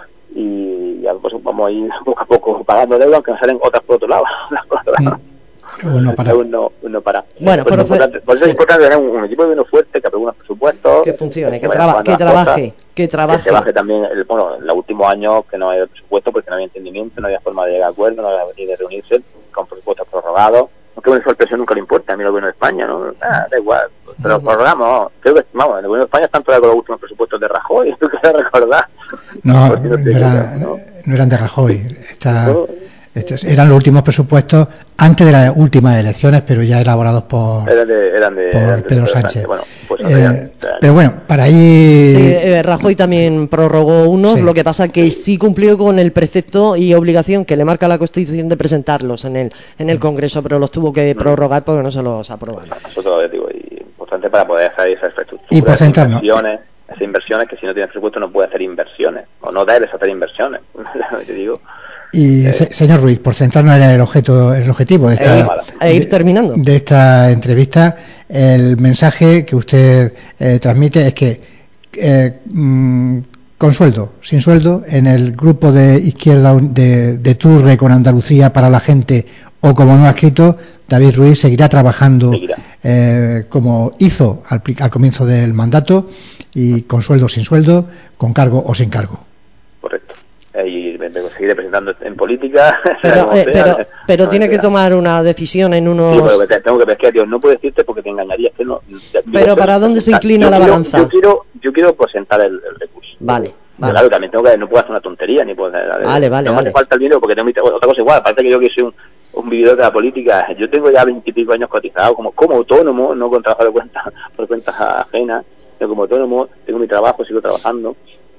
y ya pues vamos a ir poco a poco pagando deuda, aunque nos salen otras por otro lado. por otro lado. Uno para. Uno, uno para. Bueno, por, por, eso hacer, por eso sí. es importante tener un, un equipo de gobierno fuerte que apruebe unos presupuestos, que funcione, que, que, traba, que trabaje, cosas, que trabaje. Que se baje también, el, bueno, en los últimos años que no había presupuesto porque no había entendimiento, no había forma de llegar a acuerdo, no había ni de reunirse con presupuestos prorrogados. Aunque bueno, eso al P S O E nunca le importa, a mí el gobierno de España, ¿no? Ah, da igual, pero prorrogamos. Creo que, vamos, el gobierno de España están todavía con los últimos presupuestos de Rajoy, tú quieres recordar. No, no, no, era, ¿no? no eran de Rajoy. Está, ¿no? Estos eran los últimos presupuestos antes de las últimas elecciones, pero ya elaborados por, eran de, eran de, por eran de Pedro Sánchez. Bueno, pues, eh, eran, pero bueno, para ir... Sí, eh, Rajoy también prorrogó unos, sí. Lo que pasa que sí cumplió con el precepto y obligación que le marca la Constitución de presentarlos en el en el Congreso, pero los tuvo que prorrogar porque no se los aprobaron. Nosotros, ya digo, y importante para poder hacer esa infraestructura, y por centrarnos. Inversiones, esas inversiones que si no tienes presupuesto no puedes hacer inversiones, o no debes hacer inversiones, te digo. Y eh, se, señor Ruiz, por centrarnos en el objeto, el objetivo de esta, e ir terminando. De, de esta entrevista, el mensaje que usted eh, transmite es que eh, mmm, con sueldo, sin sueldo, en el grupo de izquierda de, de Turre con Andalucía para la gente, o como no ha escrito, David Ruiz seguirá trabajando seguirá. Eh, como hizo al, al comienzo del mandato, y con sueldo, sin sueldo, con cargo o sin cargo. Correcto. Y me, me seguiré presentando en política. Pero, eh, pero, pero no tiene que tomar una decisión en unos... Sí, pero que tengo que pescar, tío, no puedo decirte porque te engañaría. Es que no, pero ¿para dónde se inclina la quiero, balanza? Yo quiero yo quiero presentar el, el recurso. Vale, vale. Claro, también tengo que, no puedo hacer una tontería, ni puedo... Vale, vale, no me vale. hace falta el dinero porque tengo otra cosa igual. Aparte que yo que soy un, un vividor de la política, yo tengo ya veintipico años cotizado como, como autónomo, no con trabajo de cuentas, por cuentas ajenas, pero como autónomo, tengo mi trabajo, sigo trabajando.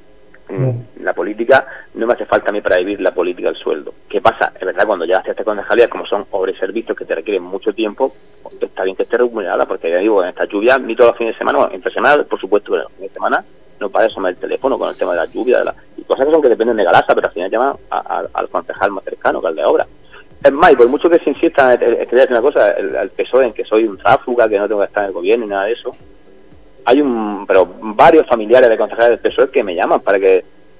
Mm. La política no me hace falta a mí para vivir la política el sueldo. ¿Qué pasa? Es verdad, cuando llegas a estas concejalías, como son obras y servicios que te requieren mucho tiempo, está bien que esté remunerada, porque ya digo, en esta lluvia, ni todos los fines de semana, bueno, entre semana, por supuesto, pero los fines de semana no para asomar el teléfono con el tema de la lluvia, de la, y cosas que son que dependen de Galasa, pero al final llaman a, a, al concejal más cercano, que al de obra. Es más, y por mucho que se insista, es que voy a decir una cosa, el, el P S O E en que soy un tráfuga, que no tengo que estar en el gobierno ni nada de eso, hay un, pero varios familiares de concejales del P S O E que me llaman para que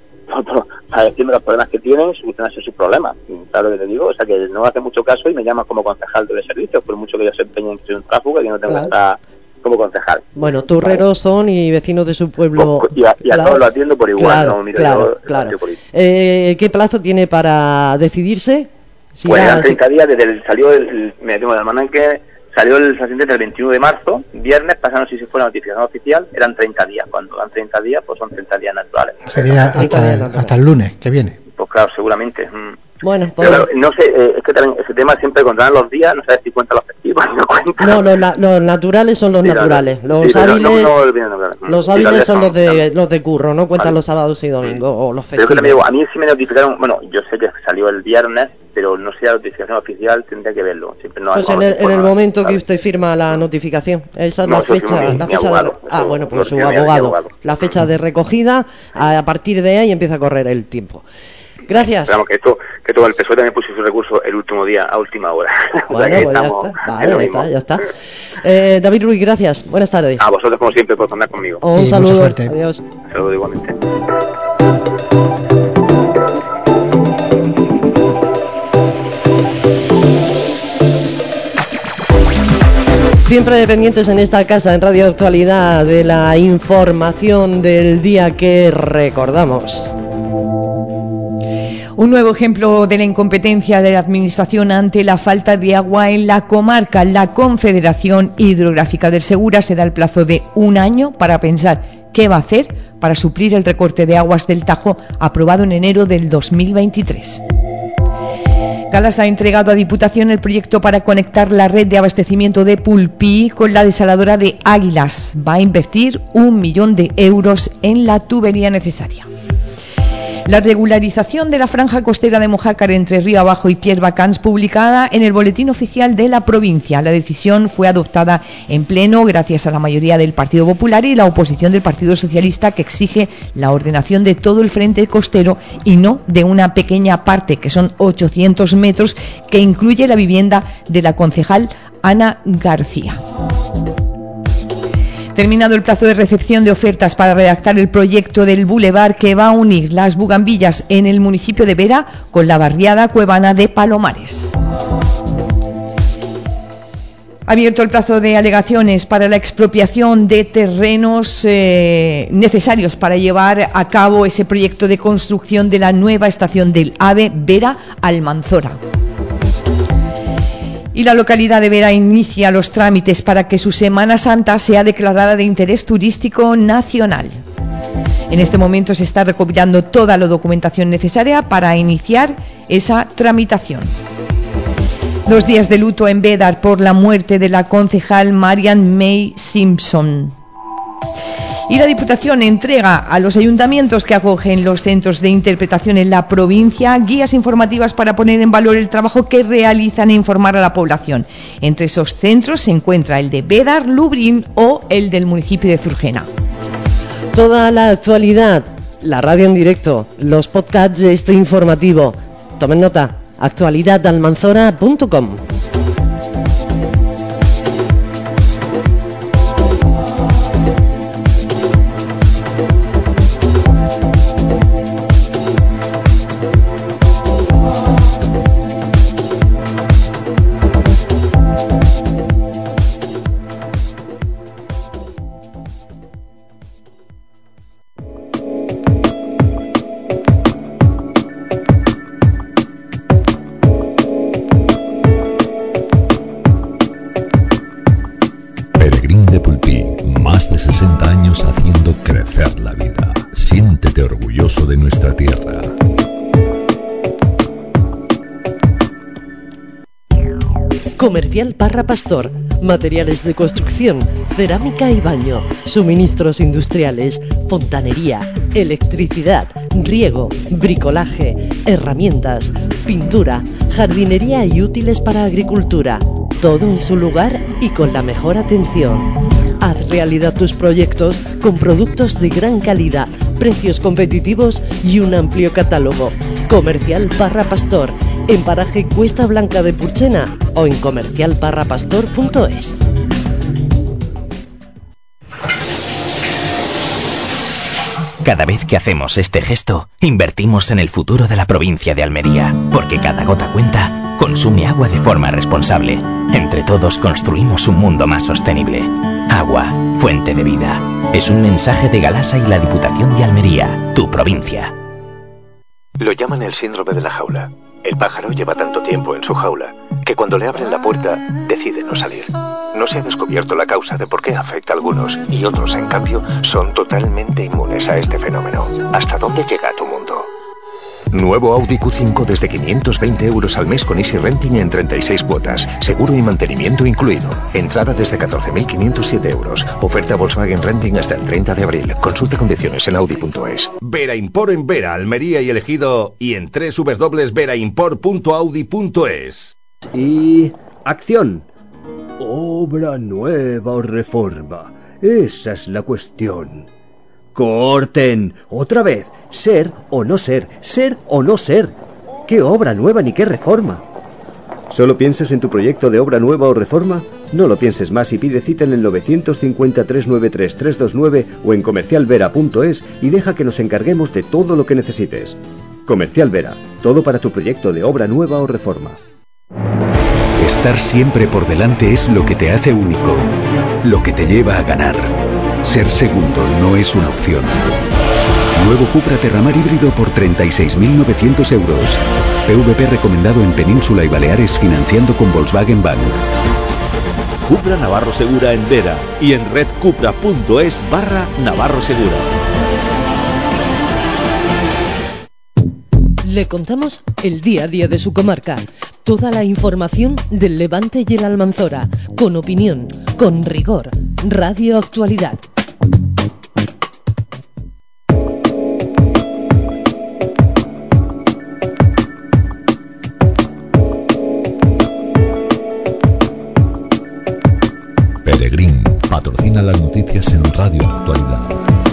para decirme los problemas que tienen, solucionarse sus problemas. ¿Sabes lo que te digo? O sea, que no hace mucho caso y me llama como concejal de servicios, por mucho que yo se empeñe en que soy un tráfuga, que no tengo claro. que estar como concejal. Bueno, turreros ¿vale? Son y vecinos de su pueblo. Pues, y a, y a claro. todos lo atiendo por igual. Claro, ¿no? Mira, claro, yo, claro. Eh, ¿Qué plazo tiene para decidirse? Si pues eran treinta si... días desde el salió el, el me tengo de almanaque, salió el asistente el veintiuno de marzo, viernes, pasaron si se fue la notificación oficial, eran treinta días. Cuando dan treinta días, pues son treinta días naturales. Sería hasta, el, hasta el lunes que viene. Pues claro, seguramente. Bueno, pues... Pero, no sé, eh, es que también ese tema siempre controlan los días, no sabes si cuenta los festivos, no cuenta. No, los, la, los naturales son los sí, naturales. Los sí, hábiles, no, no, no, no, los hábiles sí, son los de, los de curro, no cuentan vale. Los sábados y domingos, o los festivos. Pero que también digo, a mí sí me notificaron, bueno, yo sé que salió salió el viernes, pero no sé la notificación oficial, tendría que verlo. Siempre no pues en el, en el momento ¿sabes? que usted firma la notificación, esa es no, la fecha, mi, la mi fecha abogado, de, ah eso, bueno pues su abogado, abogado, la fecha de recogida, a partir de ahí empieza a correr el tiempo. Gracias. Esperamos que esto, que todo el P S O E también puso su recurso el último día, a última hora. Bueno, pues ya está, vale, ya está, ya está. Eh, David Ruiz, gracias, buenas tardes. A vosotros como siempre por contar conmigo. Un sí, saludo, adiós. Un saludo igualmente. Siempre dependientes en esta casa, en Radio Actualidad, de la información del día que recordamos. Un nuevo ejemplo de la incompetencia de la Administración ante la falta de agua en la comarca. La Confederación Hidrográfica del Segura se da el plazo de un año para pensar qué va a hacer para suplir el recorte de aguas del Tajo aprobado en enero del dos mil veintitrés. Calasa ha entregado a Diputación el proyecto para conectar la red de abastecimiento de Pulpí con la desaladora de Águilas. Va a invertir un millón de euros en la tubería necesaria. La regularización de la franja costera de Mojácar entre Río Abajo y Pierre Vacans, publicada en el Boletín Oficial de la provincia. La decisión fue adoptada en pleno gracias a la mayoría del Partido Popular y la oposición del Partido Socialista, que exige la ordenación de todo el frente costero y no de una pequeña parte, que son ochocientos metros, que incluye la vivienda de la concejal Ana García. Terminado el plazo de recepción de ofertas para redactar el proyecto del bulevar que va a unir las Bugambillas en el municipio de Vera con la barriada cuevana de Palomares. Ha abierto el plazo de alegaciones para la expropiación de terrenos eh, necesarios para llevar a cabo ese proyecto de construcción de la nueva estación del AVE Vera-Almanzora. Y la localidad de Vera inicia los trámites para que su Semana Santa sea declarada de interés turístico nacional. En este momento se está recopilando toda la documentación necesaria para iniciar esa tramitación. Dos días de luto en Bédar por la muerte de la concejal Marian May Simpson. Y la Diputación entrega a los ayuntamientos que acogen los centros de interpretación en la provincia guías informativas para poner en valor el trabajo que realizan e informar a la población. Entre esos centros se encuentra el de Bédar, Lubrín o el del municipio de Zurgena. Toda la actualidad, la radio en directo, los podcasts de este informativo. Tomen nota, actualidad almanzora punto com. sesenta años haciendo crecer la vida. Siéntete orgulloso de nuestra tierra. Comercial Parra Pastor. Materiales de construcción, cerámica y baño, suministros industriales, fontanería, electricidad, riego, bricolaje, herramientas, pintura, jardinería y útiles para agricultura. Todo en su lugar y con la mejor atención. Haz realidad tus proyectos con productos de gran calidad, precios competitivos y un amplio catálogo. Comercial Parra Pastor, en paraje Cuesta Blanca de Purchena o en comercial parra pastor punto es. Cada vez que hacemos este gesto, invertimos en el futuro de la provincia de Almería, porque cada gota cuenta, consume agua de forma responsable. Entre todos construimos un mundo más sostenible. Agua, fuente de vida. Es un mensaje de Galasa y la Diputación de Almería, tu provincia. Lo llaman el síndrome de la jaula. El pájaro lleva tanto tiempo en su jaula que cuando le abren la puerta decide no salir. No se ha descubierto la causa de por qué afecta a algunos y otros, en cambio, son totalmente inmunes a este fenómeno. ¿Hasta dónde llega tu mundo? Nuevo Audi Q cinco desde quinientos veinte euros al mes con Easy Renting en treinta y seis cuotas. Seguro y mantenimiento incluido. Entrada desde catorce mil quinientos siete euros. Oferta Volkswagen Renting hasta el treinta de abril. Consulta condiciones en audi punto es. Vera Import en Vera, Almería y El Ejido y en doble u doble u doble u punto vera import punto audi punto es. Y... acción. Obra nueva o reforma. Esa es la cuestión. ¡Corten! Otra vez. Ser o no ser. Ser o no ser. ¿Qué obra nueva ni qué reforma? ¿Solo piensas en tu proyecto de obra nueva o reforma? No lo pienses más y pide cita en el nueve cinco tres, tres nueve tres, tres dos nueve o en comercial vera punto es y deja que nos encarguemos de todo lo que necesites. Comercial Vera. Todo para tu proyecto de obra nueva o reforma. Estar siempre por delante es lo que te hace único, lo que te lleva a ganar. Ser segundo no es una opción. Nuevo Cupra Terramar híbrido por treinta y seis mil novecientos euros. P V P recomendado en Península y Baleares financiando con Volkswagen Bank. Cupra Navarro Segura en Vera y en redcupra punto es barra Navarro Segura. Le contamos el día a día de su comarca. Toda la información del Levante y el Almanzora, con opinión, con rigor. Radio Actualidad. Peregrín patrocina las noticias en Radio Actualidad.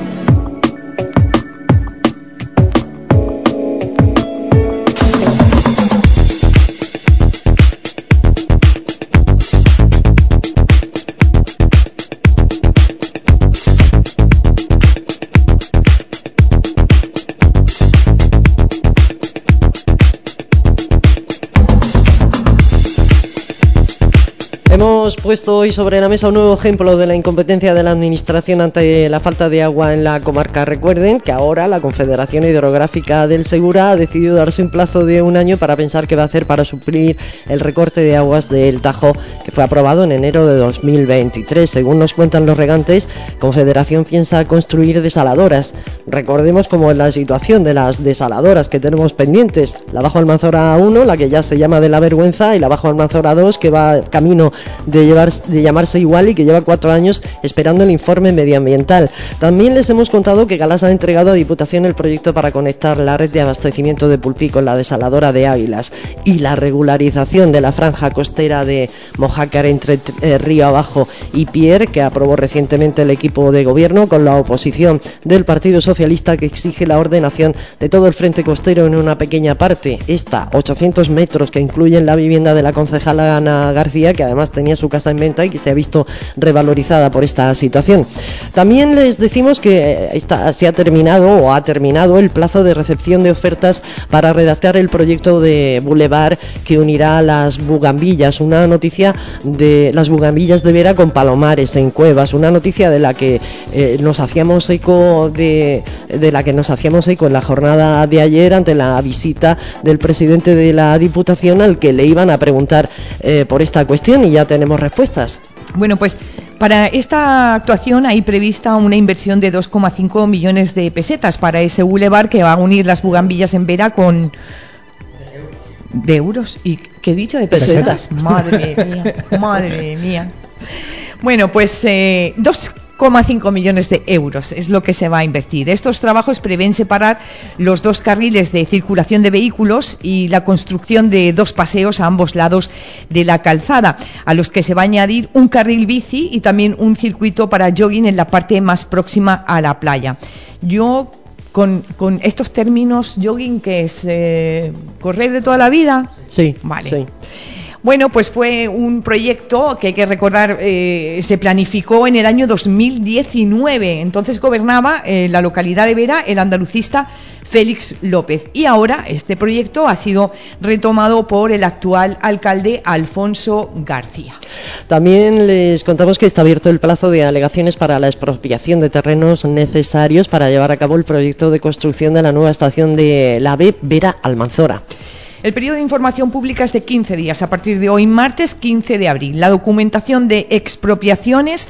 Hemos puesto hoy sobre la mesa un nuevo ejemplo de la incompetencia de la Administración ante la falta de agua en la comarca. Recuerden que ahora la Confederación Hidrográfica del Segura ha decidido darse un plazo de un año para pensar qué va a hacer para suplir el recorte de aguas del Tajo que fue aprobado en enero de dos mil veintitrés. Según nos cuentan los regantes, Confederación piensa construir desaladoras. Recordemos cómo es la situación de las desaladoras que tenemos pendientes. La Bajo Almanzora uno, la que ya se llama de la Vergüenza, y la Bajo Almanzora dos, que va camino de, llevar, de llamarse igual y que lleva cuatro años esperando el informe medioambiental. También les hemos contado que Galas ha entregado a Diputación el proyecto para conectar la red de abastecimiento de Pulpí con la desaladora de Águilas y la regularización de la franja costera de Mojácar entre eh, Río Abajo y Pier, que aprobó recientemente el equipo de gobierno con la oposición del Partido Socialista, que exige la ordenación de todo el frente costero en una pequeña parte, esta ochocientos metros, que incluyen la vivienda de la concejala Ana García, que además tenía su casa en venta y que se ha visto revalorizada por esta situación. También les decimos que está, se ha terminado o ha terminado el plazo de recepción de ofertas para redactar el proyecto de bulevar que unirá las Bugambillas, una noticia de las Bugambillas de Vera con Palomares en Cuevas, una noticia de la que eh, nos hacíamos eco de, de la que nos hacíamos eco en la jornada de ayer ante la visita del presidente de la Diputación, al que le iban a preguntar eh, por esta cuestión, y ya tenemos respuestas. Bueno, pues para esta actuación hay prevista una inversión de dos coma cinco millones de pesetas para ese bulevar que va a unir las Bugambillas en Vera con... ¿De euros? ¿Y qué he dicho? ¿De pesetas? pesetas. Madre mía, madre mía. Bueno, pues eh, dos coma cinco millones de euros es lo que se va a invertir. Estos trabajos prevén separar los dos carriles de circulación de vehículos y la construcción de dos paseos a ambos lados de la calzada, a los que se va a añadir un carril bici y también un circuito para jogging en la parte más próxima a la playa. Yo... Con, con estos términos, jogging, que es eh, correr de toda la vida. Sí, vale. Sí. Bueno, pues fue un proyecto que hay que recordar, eh, se planificó en el año dos mil diecinueve. Entonces gobernaba eh, la localidad de Vera el andalucista Félix López. Y ahora este proyecto ha sido retomado por el actual alcalde Alfonso García. También les contamos que está abierto el plazo de alegaciones para la expropiación de terrenos necesarios para llevar a cabo el proyecto de construcción de la nueva estación de la A V E Vera Almanzora. El periodo de información pública es de quince días, a partir de hoy, martes quince de abril. La documentación de expropiaciones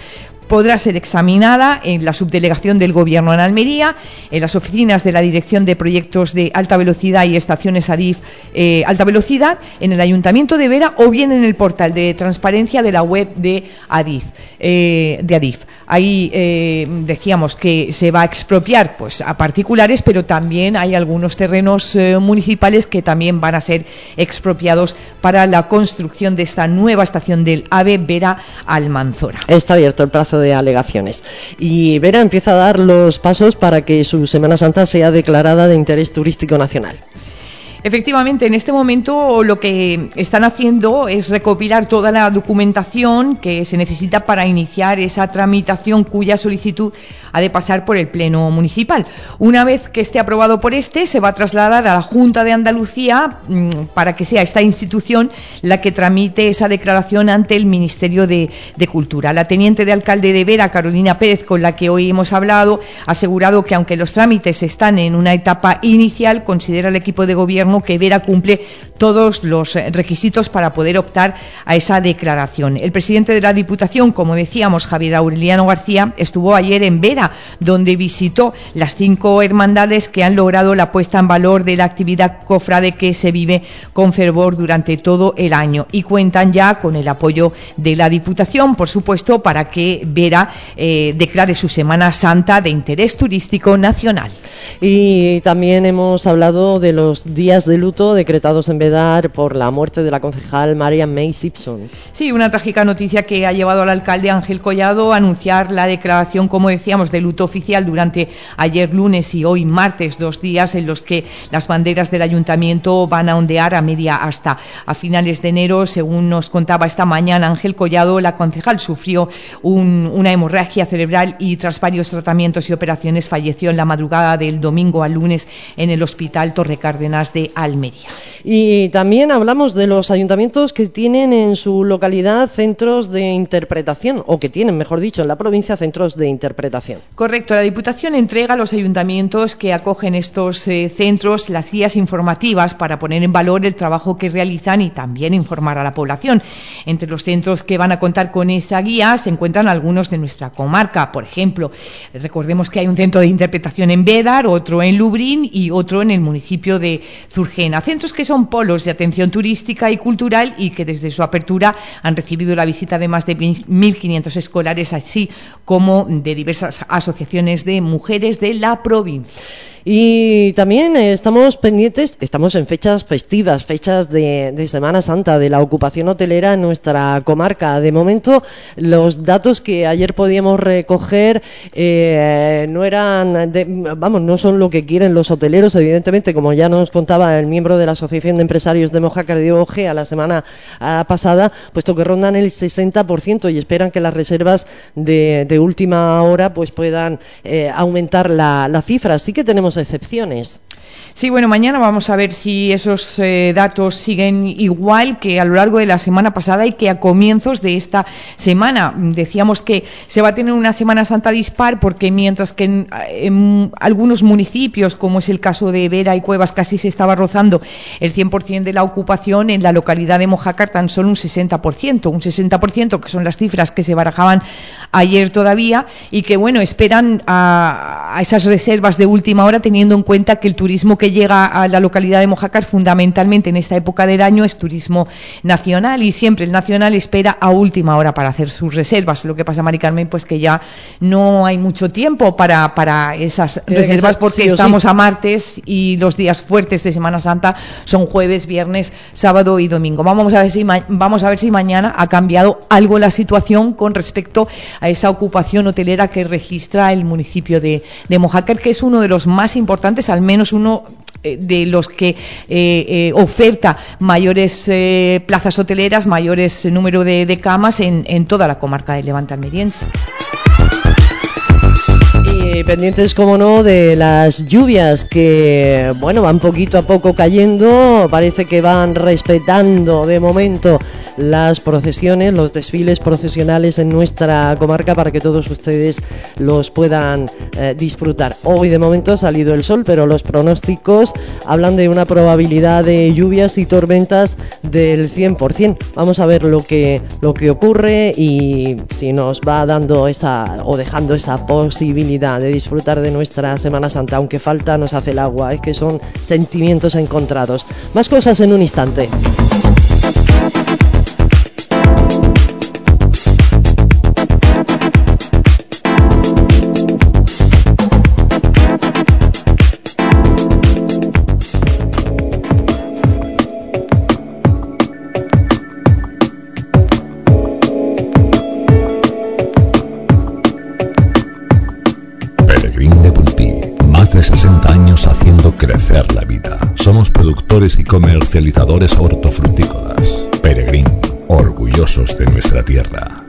podrá ser examinada en la subdelegación del Gobierno en Almería, en las oficinas de la Dirección de Proyectos de Alta Velocidad y Estaciones Adif eh, Alta Velocidad, en el Ayuntamiento de Vera o bien en el portal de transparencia de la web de Adif. Eh, de Adif. Ahí eh, decíamos que se va a expropiar pues a particulares, pero también hay algunos terrenos eh, municipales que también van a ser expropiados para la construcción de esta nueva estación del AVE Vera Almanzora. Está abierto el plazo de alegaciones y Vera empieza a dar los pasos para que su Semana Santa sea declarada de interés turístico nacional. Efectivamente, en este momento lo que están haciendo es recopilar toda la documentación que se necesita para iniciar esa tramitación cuya solicitud ha de pasar por el Pleno Municipal. Una vez que esté aprobado por este, se va a trasladar a la Junta de Andalucía mmm, para que sea esta institución la que tramite esa declaración ante el Ministerio de, de Cultura. La teniente de alcalde de Vera, Carolina Pérez, con la que hoy hemos hablado, ha asegurado que aunque los trámites están en una etapa inicial, considera el equipo de gobierno que Vera cumple todos los requisitos para poder optar a esa declaración. El presidente de la Diputación, como decíamos, Javier Aureliano García, estuvo ayer en Vera, donde visitó las cinco hermandades que han logrado la puesta en valor de la actividad cofrade que se vive con fervor durante todo el año y cuentan ya con el apoyo de la Diputación, por supuesto, para que Vera eh, declare su Semana Santa de interés turístico nacional. Y también hemos hablado de los días de luto decretados en Vedar por la muerte de la concejal Marian May Simpson. Sí, una trágica noticia que ha llevado al alcalde Ángel Collado a anunciar la declaración, como decíamos, de luto oficial durante ayer lunes y hoy martes, dos días en los que las banderas del ayuntamiento van a ondear a media asta. A finales de enero, según nos contaba esta mañana Ángel Collado, la concejal sufrió un, una hemorragia cerebral y tras varios tratamientos y operaciones falleció en la madrugada del domingo al lunes en el Hospital Torre Cárdenas de Almería. Y también hablamos de los ayuntamientos que tienen en su localidad centros de interpretación, o que tienen, mejor dicho, en la provincia centros de interpretación. Correcto, la Diputación entrega a los ayuntamientos que acogen estos eh, centros las guías informativas para poner en valor el trabajo que realizan y también informar a la población. Entre los centros que van a contar con esa guía se encuentran algunos de nuestra comarca. Por ejemplo, recordemos que hay un centro de interpretación en Vedar, otro en Lubrín y otro en el municipio de Zurgena. Centros que son polos de atención turística y cultural y que desde su apertura han recibido la visita de más de mil quinientos escolares, así como de diversas asociaciones de mujeres de la provincia. Y también estamos pendientes, estamos en fechas festivas, fechas de, de Semana Santa, de la ocupación hotelera en nuestra comarca. De momento, los datos que ayer podíamos recoger eh, no eran, de, vamos, no son lo que quieren los hoteleros, evidentemente, como ya nos contaba el miembro de la Asociación de Empresarios de Mojácar, Diego Ojea, la semana uh, pasada, puesto que rondan el sesenta por ciento y esperan que las reservas de, de última hora pues puedan eh, aumentar la, la cifra. Así que tenemos excepciones. Sí, bueno, mañana vamos a ver si esos eh, datos siguen igual que a lo largo de la semana pasada y que a comienzos de esta semana. Decíamos que se va a tener una Semana Santa dispar porque mientras que en, en algunos municipios, como es el caso de Vera y Cuevas, casi se estaba rozando el cien por ciento de la ocupación, en la localidad de Mojácar tan solo un sesenta por ciento, un sesenta por ciento que son las cifras que se barajaban ayer todavía y que, bueno, esperan a, a esas reservas de última hora, teniendo en cuenta que el turismo que llega a la localidad de Mojácar fundamentalmente en esta época del año es turismo nacional y siempre el nacional espera a última hora para hacer sus reservas. Lo que pasa, Mari Carmen, pues que ya no hay mucho tiempo para, para esas Tiene reservas porque sí estamos sí. a martes y los días fuertes de Semana Santa son jueves, viernes, sábado y domingo. Vamos a ver si, ma- vamos a ver si mañana ha cambiado algo la situación con respecto a esa ocupación hotelera que registra el municipio de, de Mojácar, que es uno de los más importantes, al menos uno de los que eh, eh, oferta mayores eh, plazas hoteleras, mayores número de, de camas en, en toda la comarca del Levante almeriense. Y pendientes, como no, de las lluvias que, bueno, van poquito a poco cayendo. Parece que van respetando de momento las procesiones, los desfiles procesionales en nuestra comarca para que todos ustedes los puedan eh, disfrutar. Hoy de momento ha salido el sol, pero los pronósticos hablan de una probabilidad de lluvias y tormentas del cien por ciento. Vamos a ver lo que, lo que ocurre y si nos va dando esa o dejando esa posibilidad de disfrutar de nuestra Semana Santa. Aunque falta nos hace el agua, es que son sentimientos encontrados. Más cosas en un instante. sesenta años haciendo crecer la vida. Somos productores y comercializadores hortofrutícolas. Peregrín, orgullosos de nuestra tierra.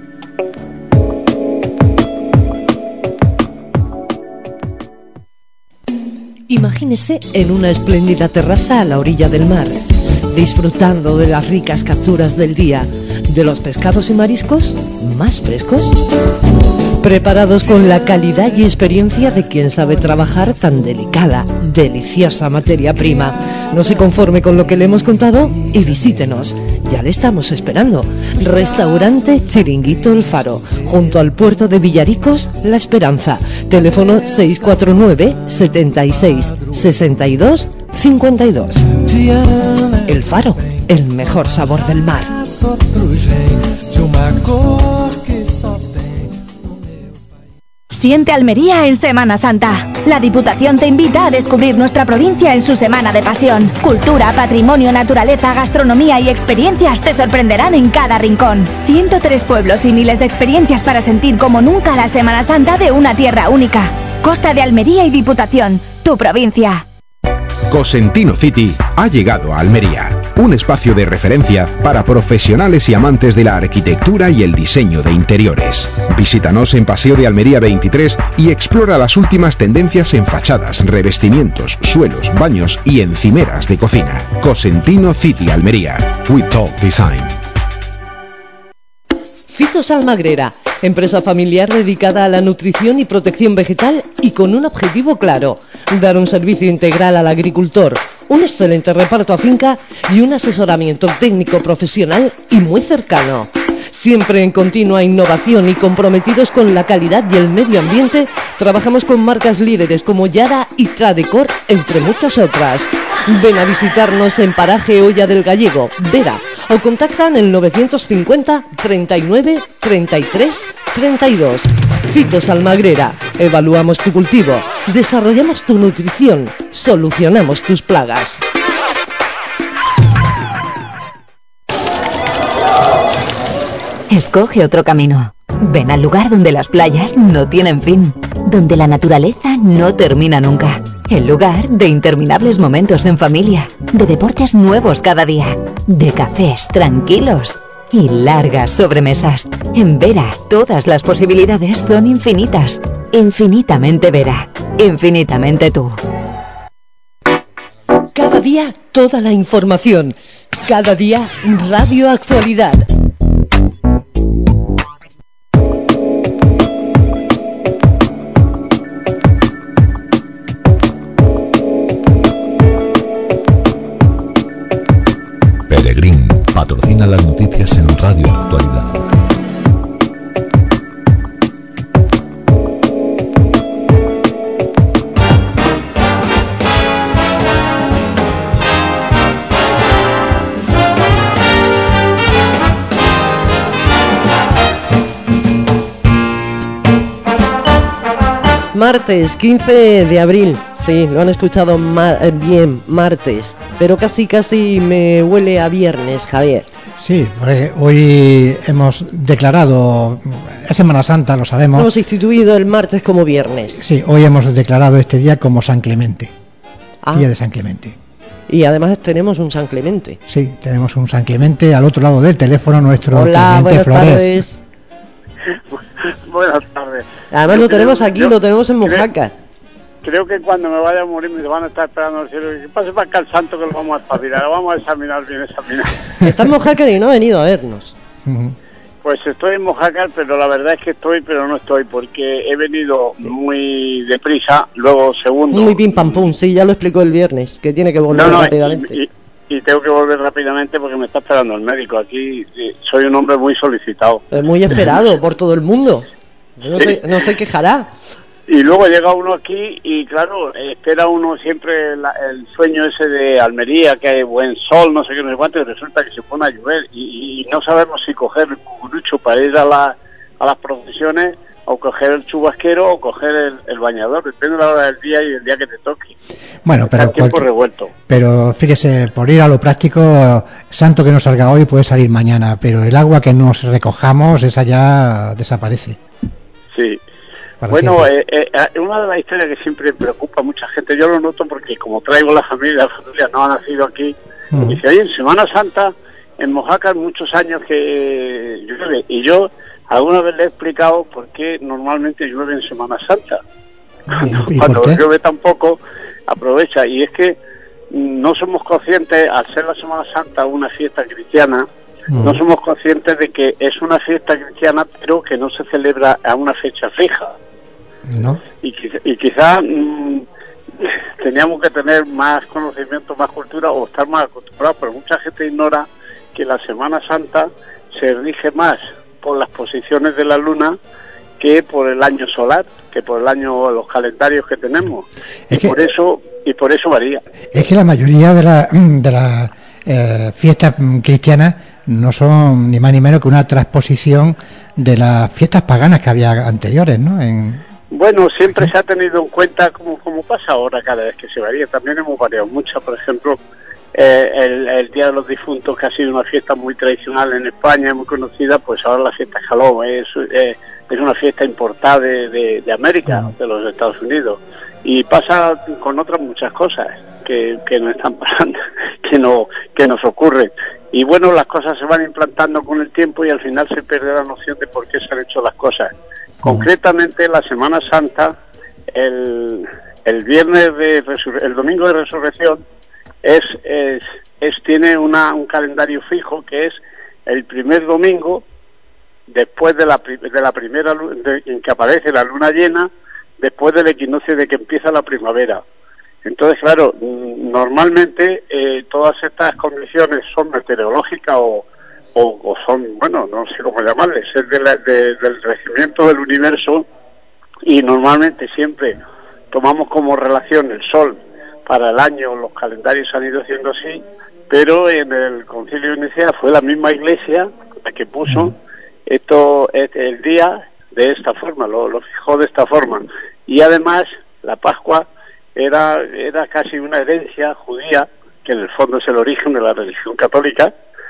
Imagínese en una espléndida terraza a la orilla del mar, disfrutando de las ricas capturas del día, de los pescados y mariscos más frescos, preparados con la calidad y experiencia de quien sabe trabajar tan delicada, deliciosa materia prima. No se conforme con lo que le hemos contado y visítenos. Ya le estamos esperando. Restaurante Chiringuito El Faro, junto al puerto de Villaricos, La Esperanza. Teléfono seis cuatro nueve, setenta y seis, sesenta y dos, cincuenta y dos. El Faro, el mejor sabor del mar. Siente Almería en Semana Santa. La Diputación te invita a descubrir nuestra provincia en su semana de pasión. Cultura, patrimonio, naturaleza, gastronomía y experiencias te sorprenderán en cada rincón. ciento tres pueblos y miles de experiencias para sentir como nunca la Semana Santa de una tierra única. Costa de Almería y Diputación, tu provincia. Cosentino City ha llegado a Almería, un espacio de referencia para profesionales y amantes de la arquitectura y el diseño de interiores. Visítanos en Paseo de Almería veintitrés y explora las últimas tendencias en fachadas, revestimientos, suelos, baños y encimeras de cocina. Cosentino City Almería. We Talk Design. Fitos Almagrera, empresa familiar dedicada a la nutrición y protección vegetal y con un objetivo claro: dar un servicio integral al agricultor, un excelente reparto a finca y un asesoramiento técnico profesional y muy cercano. Siempre en continua innovación y comprometidos con la calidad y el medio ambiente, trabajamos con marcas líderes como Yara y Tradecor, entre muchas otras. Ven a visitarnos en Paraje Olla del Gallego, Vera, o contactan el novecientos cincuenta, treinta y nueve, treinta y tres, treinta y dos. Fitos Almagrera, evaluamos tu cultivo, desarrollamos tu nutrición, solucionamos tus plagas. Escoge otro camino. Ven al lugar donde las playas no tienen fin, donde la naturaleza no termina nunca. El lugar de interminables momentos en familia, de deportes nuevos cada día, de cafés tranquilos y largas sobremesas. En Vera, todas las posibilidades son infinitas. Infinitamente Vera, infinitamente tú. Cada día, toda la información. Cada día, Radio Actualidad. Peregrín patrocina las noticias en Radio Actualidad. Martes, quince de abril, sí, lo han escuchado ma- bien, martes, pero casi casi me huele a viernes, Javier. Sí, porque hoy hemos declarado, es Semana Santa, lo sabemos. Hemos instituido el martes como viernes. Sí, hoy hemos declarado este día como San Clemente, ah. Día de San Clemente. Y además tenemos un San Clemente. Sí, tenemos un San Clemente al otro lado del teléfono, nuestro Hola, Clemente buenas Flores. Tardes. Buenas tardes. Además Yo lo creo- tenemos aquí, yo lo tenemos en creo- Mojácar. Creo que cuando me vaya a morir me van a estar esperando al cielo. Que pase para acá el santo que lo vamos a espabilar, lo vamos a examinar bien examinar. Está en Mojácar y no ha venido a vernos. Pues estoy en Mojácar, pero la verdad es que estoy, pero no estoy, porque he venido muy deprisa. Luego, segundo, Muy pim pam pum, sí, ya lo explicó el viernes, que tiene que volver No, no, rápidamente. y, y- y tengo que volver rápidamente porque me está esperando el médico. Aquí eh, soy un hombre muy solicitado. Es muy esperado por todo el mundo. No se, no se quejará. Y luego llega uno aquí y claro, eh, espera uno siempre la- el sueño ese de Almería, que hay buen sol, no sé qué, no sé cuánto, y resulta que se pone a llover y, y no sabemos si coger el cucurucho para ir a, la, a las procesiones o coger el chubasquero o coger el, el bañador, depende de la hora del día y el día que te toque. Bueno, pero, Está el tiempo cualquier- revuelto. pero fíjese, por ir a lo práctico, santo que no salga hoy puede salir mañana, pero el agua que nos recojamos, esa ya desaparece. Sí. Para Bueno, eh, eh, eh, una de las historias que siempre preocupa a mucha gente, yo lo noto porque como traigo la familia, la familia no ha nacido aquí, Mm. dice, oye, en Semana Santa, en Mojácar muchos años que llueve, y yo alguna vez le he explicado por qué normalmente llueve en Semana Santa. ¿Y Cuando por qué? llueve tan poco, aprovecha, y es que mm, no somos conscientes, al ser la Semana Santa una fiesta cristiana, Mm. no somos conscientes de que es una fiesta cristiana, pero que no se celebra a una fecha fija. ¿No? Y quizá, y quizá mm, teníamos que tener más conocimiento, más cultura o estar más acostumbrados, pero mucha gente ignora que la Semana Santa se rige más por las posiciones de la luna que por el año solar, que por el año, los calendarios que tenemos. Y por eso y por eso varía. Es que la mayoría de las de las eh, fiestas mm, cristianas no son ni más ni menos que una transposición de las fiestas paganas que había anteriores, ¿no? En, Bueno, siempre se ha tenido en cuenta, como, como pasa ahora cada vez que se varía, también hemos variado mucho. Por ejemplo, eh, el, el Día de los Difuntos, que ha sido una fiesta muy tradicional en España, muy conocida, pues ahora la fiesta Halloween es, eh, es una fiesta importada de, de, de América, de los Estados Unidos. Y pasa con otras muchas cosas que, que nos están pasando, que, no, que nos ocurren. Y bueno, las cosas se van implantando con el tiempo y al final se pierde la noción de por qué se han hecho las cosas. Concretamente, la Semana Santa, el, el viernes de resur- el domingo de Resurrección es, es, es tiene una, un calendario fijo que es el primer domingo después de la, pri- de la primera lu- de- en que aparece la luna llena, después del equinoccio de que empieza la primavera. Entonces, claro, mm, normalmente eh, todas estas condiciones son meteorológicas o O, o son, bueno, no sé cómo llamarles, es de la- de- del regimiento del universo, y normalmente siempre tomamos como relación el Sol para el año, los calendarios han ido haciendo así, pero en el Concilio de Nicea fue la misma Iglesia la que puso esto, este, el día de esta forma, lo, lo fijó de esta forma, y además la Pascua era, era casi una herencia judía, que en el fondo es el origen de la religión católica,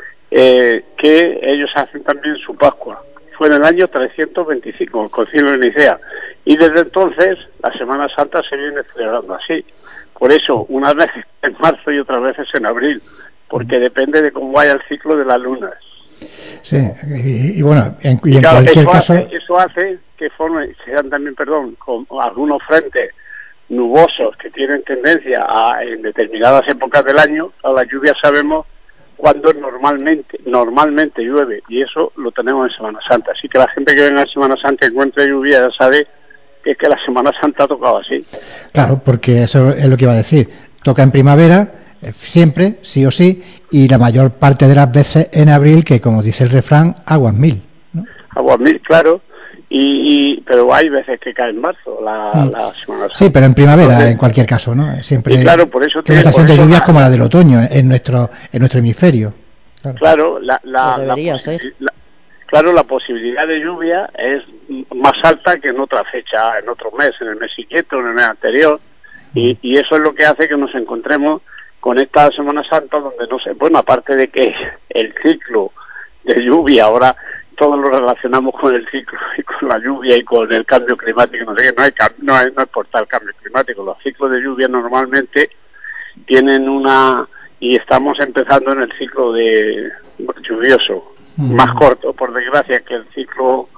eh, que ellos hacen también su Pascua. Fue en el año trescientos veinticinco, el Concilio de Nicea, y desde entonces la Semana Santa se viene celebrando así. Por eso, unas veces en marzo y otras veces en abril, porque depende de cómo vaya el ciclo de las lunas. sí, y, y bueno, en, y en Claro, cualquier eso caso, hace, eso hace que formen, sean también, perdón, con algunos frentes nubosos que tienen tendencia a, en determinadas épocas del año, a las lluvias sabemos cuando normalmente normalmente llueve, y eso lo tenemos en Semana Santa. Así que la gente que venga en Semana Santa y encuentre lluvia ya sabe que es que la Semana Santa ha tocado así. claro, porque eso es lo que iba a decir, toca en primavera, eh, siempre, sí o sí, y la mayor parte de las veces en abril, que como dice el refrán, aguas mil. Aguas mil, claro, y, y pero hay veces que cae en marzo la, Mm. la Semana Santa. Sí, pero en primavera, Entonces, en cualquier caso, ¿no? Siempre y claro, por eso que una tiene- estación por de eso lluvias la- como la del otoño en nuestro en nuestro hemisferio. Claro, la, la, O debería la ser. posi- la- claro, la posibilidad de lluvia es m- más alta que en otra fecha, en otro mes, en el mes siguiente o en el mes anterior, y, y eso es lo que hace que nos encontremos con esta Semana Santa donde no sé, bueno, aparte de que el ciclo de lluvia, ahora todos lo relacionamos con el ciclo y con la lluvia y con el cambio climático, no sé qué, no, hay, cam- no, hay- no es por tal cambio climático, los ciclos de lluvia normalmente tienen una, y estamos empezando en el ciclo de lluvioso, más corto, por desgracia, que el ciclo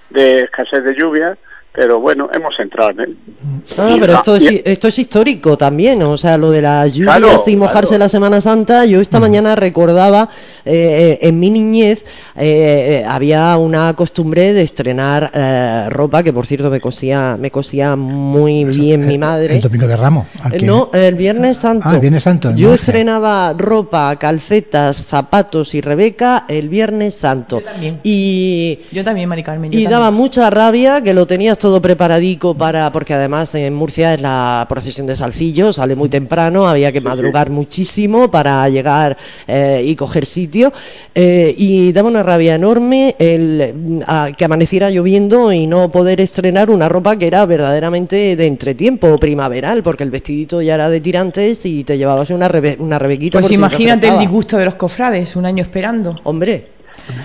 de escasez de lluvia, pero bueno, hemos entrado en él. Ah, pero esto es, esto es histórico también, o sea, lo de las lluvias Claro, y mojarse claro. la Semana Santa. Yo esta mañana recordaba, eh, en mi niñez, eh, había una costumbre de estrenar eh, ropa, que por cierto me cosía, me cosía muy bien mi madre. El domingo de Ramos. al que- No, el Viernes Santo. Ah, el Viernes Santo. Yo Monse. estrenaba ropa, calcetas, zapatos y Rebeca el Viernes Santo. Yo también. Y Yo también, Mari Carmen. yo y también. daba mucha rabia que lo tenías todo preparadico para, porque además en Murcia es la procesión de Salcillo, sale muy temprano, había que madrugar muchísimo para llegar eh, y coger sitio, eh, y daba una rabia enorme el mm, a- que amaneciera lloviendo y no poder estrenar una ropa que era verdaderamente de entretiempo primaveral, porque el vestidito ya era de tirantes y te llevabas una, rebe- una rebequita. Pues por si imagínate el refrescaba. disgusto de los cofrades, un año esperando. Hombre,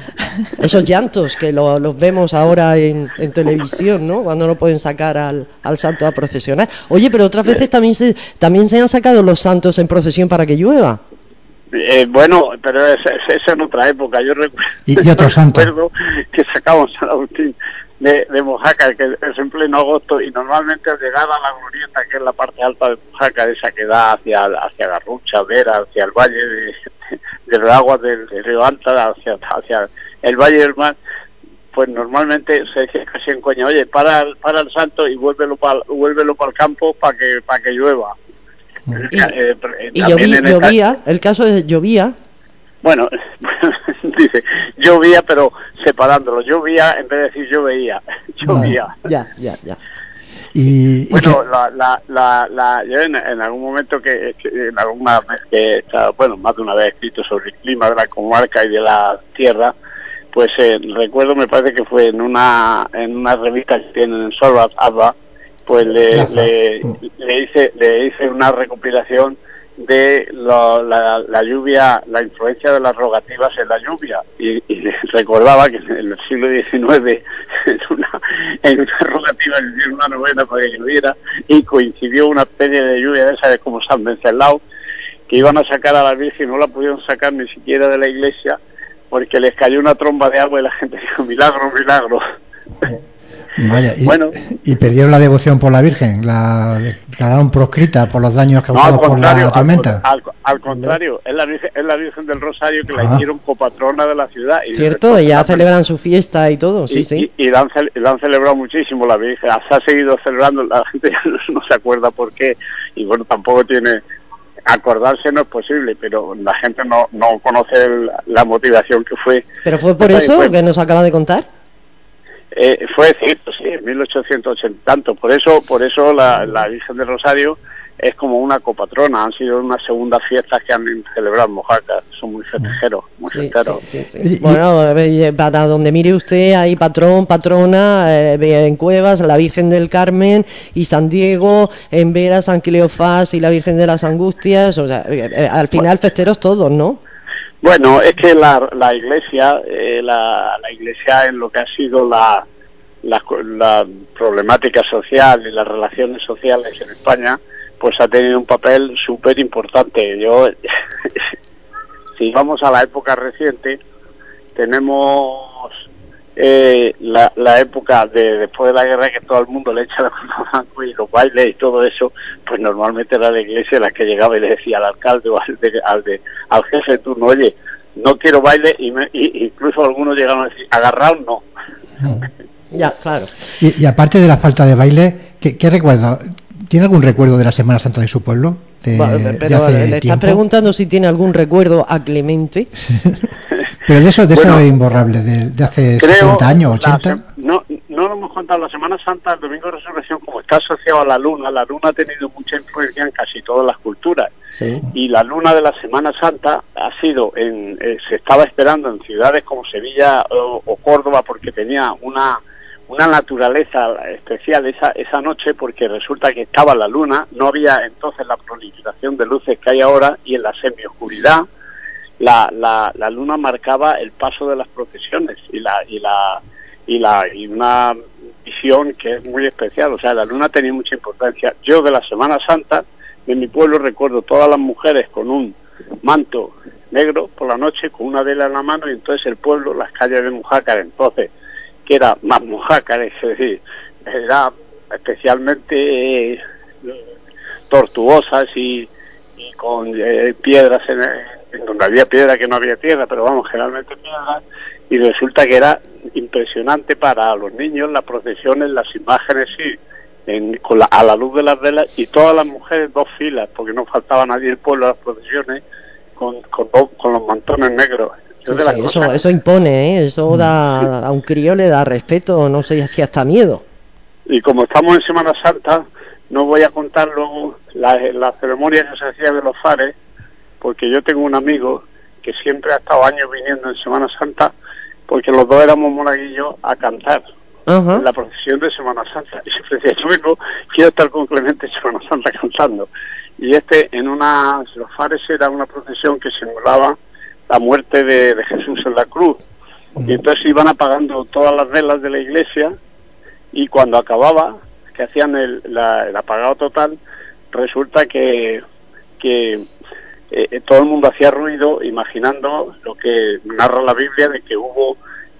esos llantos que lo- los vemos ahora en, en televisión, ¿no? Cuando no pueden sacar al, al santo a procesionar. Oye, pero otras veces también se, también se han sacado los santos en procesión para que llueva. Eh, bueno, pero esa es, es en otra época. Yo recuerdo, Y- y otro santo. recuerdo que sacamos San Agustín de, de Mojácar, que es en pleno agosto, y normalmente al llegar a la glorieta, que es la parte alta de Mojácar, esa que da hacia, hacia Garrucha, Vera, hacia el valle de, de los aguas del, del río Alta, hacia, hacia el valle del mar, pues normalmente se dice casi en coña, oye, para, el- para el santo y vuélvelo para vuélvelo para el campo para que para que llueva. Y, Eh, eh, y también lloví- en esta- llovía, el caso es llovía. Bueno, dice, llovía, pero separándolo. Llovía, en vez de decir yo veía, llovía. Ya, ya, ya. Y, y Bueno, la, la, la, la, yo en, en algún momento que, que en alguna vez que he estado, bueno, más de una vez he escrito sobre el clima de la comarca y de la tierra, pues eh, recuerdo, me parece que fue en una en una revista que tienen en Solva, Alba, pues le, le, le hice le hice una recopilación de lo- la, la lluvia, la influencia de las rogativas en la lluvia, y, y recordaba que en el siglo diecinueve en una, en una rogativa le hicieron una novena para que lloviera y coincidió una especie de lluvia de esa de como San Venceslao, que iban a sacar a la Virgen, no la pudieron sacar ni siquiera de la iglesia porque les cayó una tromba de agua y la gente dijo milagro, milagro. Vaya, y, Bueno. y perdieron la devoción por la Virgen, la declararon proscrita por los daños No, causados al por contrario, la tormenta. Al, al, al contrario, es la Virgen, es la Virgen del Rosario que la Ah. hicieron copatrona de la ciudad. Y Cierto, y ya celebran su fiesta y todo, sí, y, sí. y, y la, han, cel- la han celebrado muchísimo la Virgen, se ha seguido celebrando, la gente ya no, no se acuerda por qué, y bueno, tampoco tiene, acordarse no es posible, pero la gente no, no conoce el- la motivación que fue. Pero fue por Pues, eso pues, que nos acaba de contar. Eh, fue cierto, sí, en mil ochocientos ochenta tanto. Por eso, por eso la, la Virgen del Rosario es como una copatrona. Han sido unas segundas fiestas que han celebrado en Mojácar. Son muy festejeros, muy Sí, festeros. sí, sí, sí. Bueno, eh, para donde mire usted hay patrón, patrona, eh, en Cuevas, la Virgen del Carmen y San Diego, en Vera, San Cleofás y la Virgen de las Angustias. O sea, eh, eh, al final festeros todos, ¿no? Bueno, es que la, la iglesia, eh, la, la iglesia en lo que ha sido la, la, la problemática social y las relaciones sociales en España, pues ha tenido un papel súper importante. Yo, si vamos a la época reciente, tenemos eh, la, la época de después de la guerra, que todo el mundo le echa la mano a blanco y los bailes y todo eso, pues normalmente era la iglesia la que llegaba y le decía al alcalde o al, de, al, de, al jefe de turno, oye, no quiero baile, y, me, y incluso algunos llegaron a decir, agarraos no. Ya, claro. Y, y aparte de la falta de baile, ¿qué, qué recuerdo? ¿Tiene algún recuerdo de la Semana Santa de su pueblo? De, Bueno, de pero hace le estás tiempo? preguntando si tiene algún recuerdo a Clemente. Pero de eso, de Bueno, eso imborrable, de, de hace Creo sesenta años, la ochenta. se- no, no lo hemos contado. La Semana Santa, el Domingo de Resurrección, como está asociado a la luna, la luna ha tenido mucha influencia en casi todas las culturas. Sí. Y la luna de la Semana Santa ha sido, en, eh, se estaba esperando en ciudades como Sevilla o, o Córdoba, porque tenía una una naturaleza especial esa esa noche, porque resulta que estaba la luna, no había entonces la proliferación de luces que hay ahora, y en la semioscuridad la, la, la luna marcaba el paso de las procesiones y la y la y la y una visión que es muy especial. O sea, la luna tenía mucha importancia. Yo de la Semana Santa de mi pueblo recuerdo todas las mujeres con un manto negro por la noche, con una vela en la mano, y entonces el pueblo, las calles de Mojácar, entonces que era más mojácar, es decir, era especialmente eh, tortuosas y, y con eh, piedras en, en donde había piedra que no había tierra, pero vamos, generalmente piedras, y resulta que era impresionante para los niños las procesiones, las imágenes, sí, en, con la, a la luz de las velas, y todas las mujeres dos filas, porque no faltaba nadie en el pueblo a las procesiones, con, con, con los mantones negros. Sí, sí, eso, eso impone, ¿eh? Eso da, a un crío le da respeto, no sé si hasta miedo. Y como estamos en Semana Santa, no voy a contar luego la, la ceremonia que se hacía de los fares, porque yo tengo un amigo que siempre ha estado años viniendo en Semana Santa, porque los dos éramos monaguillos a cantar uh-huh. en la procesión de Semana Santa. Y siempre decía, yo vengo, quiero estar con Clemente en Semana Santa cantando. Y este, en una, los fares era una procesión que simulaba la muerte de, de Jesús en la cruz. Y entonces iban apagando todas las velas de la iglesia, y cuando acababa, que hacían el, la, el apagado total, resulta que, que eh, todo el mundo hacía ruido imaginando lo que narra la Biblia, de que hubo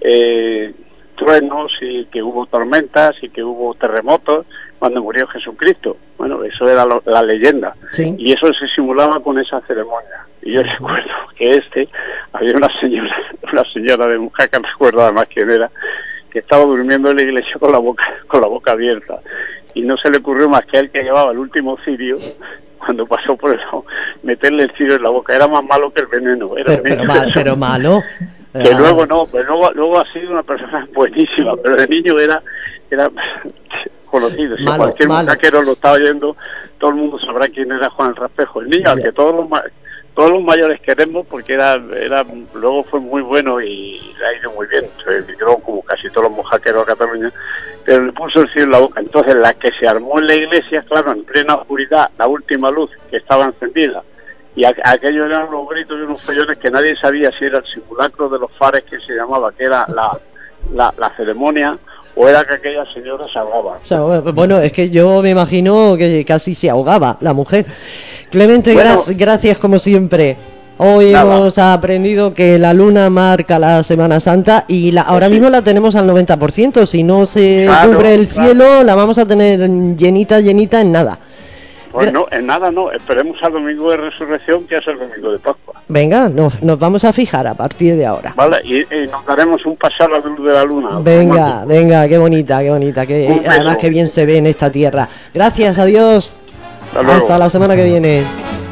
eh, truenos y que hubo tormentas y que hubo terremotos cuando murió Jesucristo. Bueno, eso era lo, la leyenda. Sí. Y eso se simulaba con esa ceremonia. Y yo recuerdo que este, había una señora, una señora de Mojácar, no recuerdo además quién era, que estaba durmiendo en la iglesia con la boca con la boca abierta, y no se le ocurrió más que a él, que llevaba el último cirio, cuando pasó por eso, meterle el cirio en la boca. Era más malo que el veneno. Era pero, pero, mal, pero malo. Que ah. luego no, pero luego, luego ha sido una persona buenísima, pero de niño era era conocido. Si malo, cualquier mojaquero lo estaba oyendo, todo el mundo sabrá quién era Juan el Raspejo. El niño al que todos los todos los mayores queremos, porque era era luego fue muy bueno y le ha ido muy bien. Creo como casi todos los mojaqueros de Cataluña, pero le puso el cielo en la boca. Entonces la que se armó en la iglesia, claro, en plena oscuridad, la última luz que estaba encendida, y a, aquello eran unos gritos y unos follones que nadie sabía si era el simulacro de los fares, que se llamaba, que era la, la, la ceremonia, o era que aquella señora se ahogaba. O sea, bueno, es que yo me imagino que casi se ahogaba la mujer. Clemente, bueno, gra- gracias como siempre. Hoy nada. Hemos aprendido que la luna marca la Semana Santa, y la, ahora sí. mismo la tenemos al noventa por ciento. Si no se claro, cubre el claro. cielo, la vamos a tener llenita, llenita en nada. Pues no, en nada no, esperemos al domingo de resurrección, que es el domingo de Pascua. Venga, nos, nos vamos a fijar a partir de ahora. Vale, y, y nos daremos un paseo a la luz de la luna. Venga, venga, qué bonita, qué bonita, que eh, además que bien se ve en esta tierra. Gracias, adiós. Hasta, Hasta la semana que viene.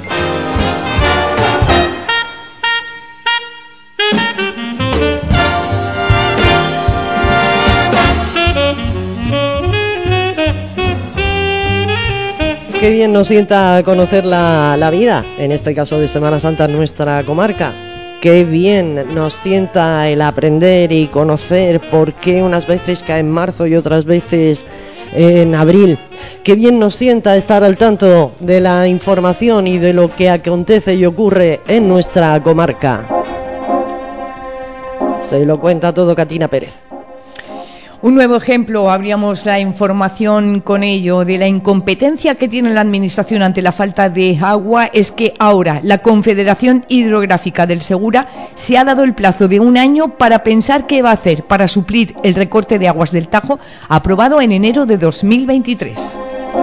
Qué bien nos sienta conocer la, la vida, en este caso de Semana Santa en nuestra comarca. Qué bien nos sienta el aprender y conocer por qué unas veces cae en marzo y otras veces en abril. Qué bien nos sienta estar al tanto de la información y de lo que acontece y ocurre en nuestra comarca. Se lo cuenta todo Katina Pérez. Un nuevo ejemplo, abríamos la información con ello, de la incompetencia que tiene la Administración ante la falta de agua, es que ahora la Confederación Hidrográfica del Segura se ha dado el plazo de un año para pensar qué va a hacer para suplir el recorte de aguas del Tajo, aprobado en enero de dos mil veintitrés.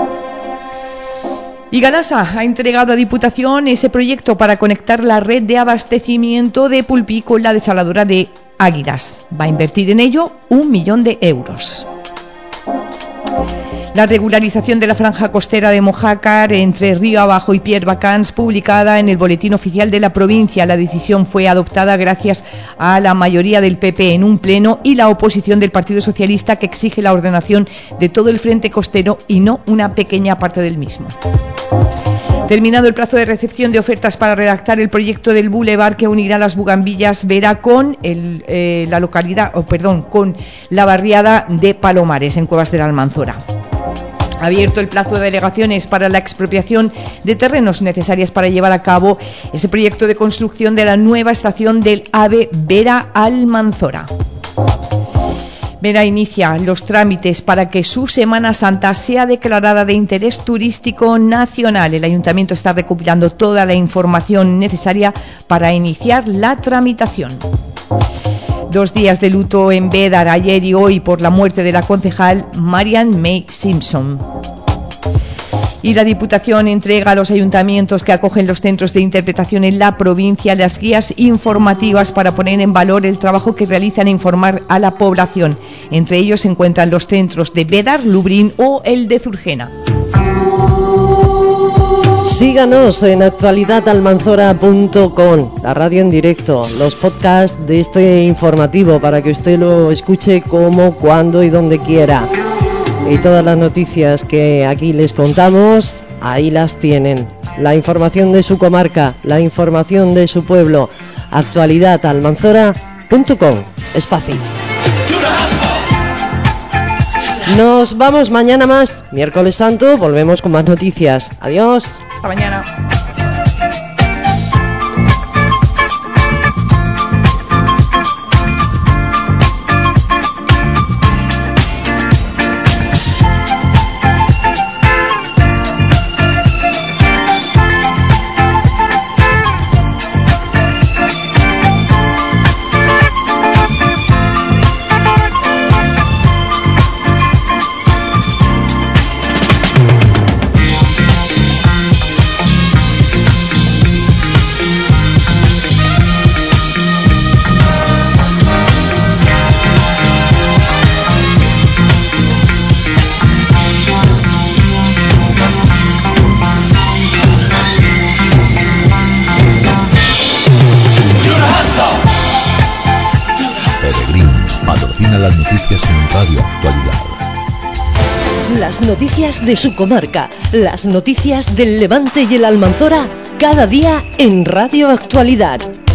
Y Galasa ha entregado a Diputación ese proyecto para conectar la red de abastecimiento de Pulpí con la desaladora de Águilas. Va a invertir en ello un millón de euros. La regularización de la franja costera de Mojácar entre Río Abajo y Pierre Vacans, publicada en el Boletín Oficial de la provincia. La decisión fue adoptada gracias a la mayoría del P P en un pleno y la oposición del Partido Socialista, que exige la ordenación de todo el frente costero y no una pequeña parte del mismo. Terminado el plazo de recepción de ofertas para redactar el proyecto del bulevar que unirá las Bugambillas Vera con el, eh, la localidad, oh, perdón, con la barriada de Palomares en Cuevas de la Almanzora. Abierto el plazo de delegaciones para la expropiación de terrenos necesarias para llevar a cabo ese proyecto de construcción de la nueva estación del AVE Vera Almanzora. Vera inicia los trámites para que su Semana Santa sea declarada de interés turístico nacional. El Ayuntamiento está recopilando toda la información necesaria para iniciar la tramitación. Dos días de luto en Bédar ayer y hoy por la muerte de la concejal Marian May Simpson. Y la Diputación entrega a los ayuntamientos que acogen los centros de interpretación en la provincia las guías informativas para poner en valor el trabajo que realizan e informar a la población. Entre ellos se encuentran los centros de Bédar, Lublin o el de Zurgena. Síganos en actualidad almanzora punto com, la radio en directo, los podcasts de este informativo para que usted lo escuche como, cuando y donde quiera. Y todas las noticias que aquí les contamos, ahí las tienen. La información de su comarca, la información de su pueblo. actualidad almanzora punto com. Es fácil. Nos vamos mañana más, miércoles santo, volvemos con más noticias. Adiós. Hasta mañana. Las noticias en Radio Actualidad. Las noticias de su comarca, las noticias del Levante y el Almanzora, cada día en Radio Actualidad.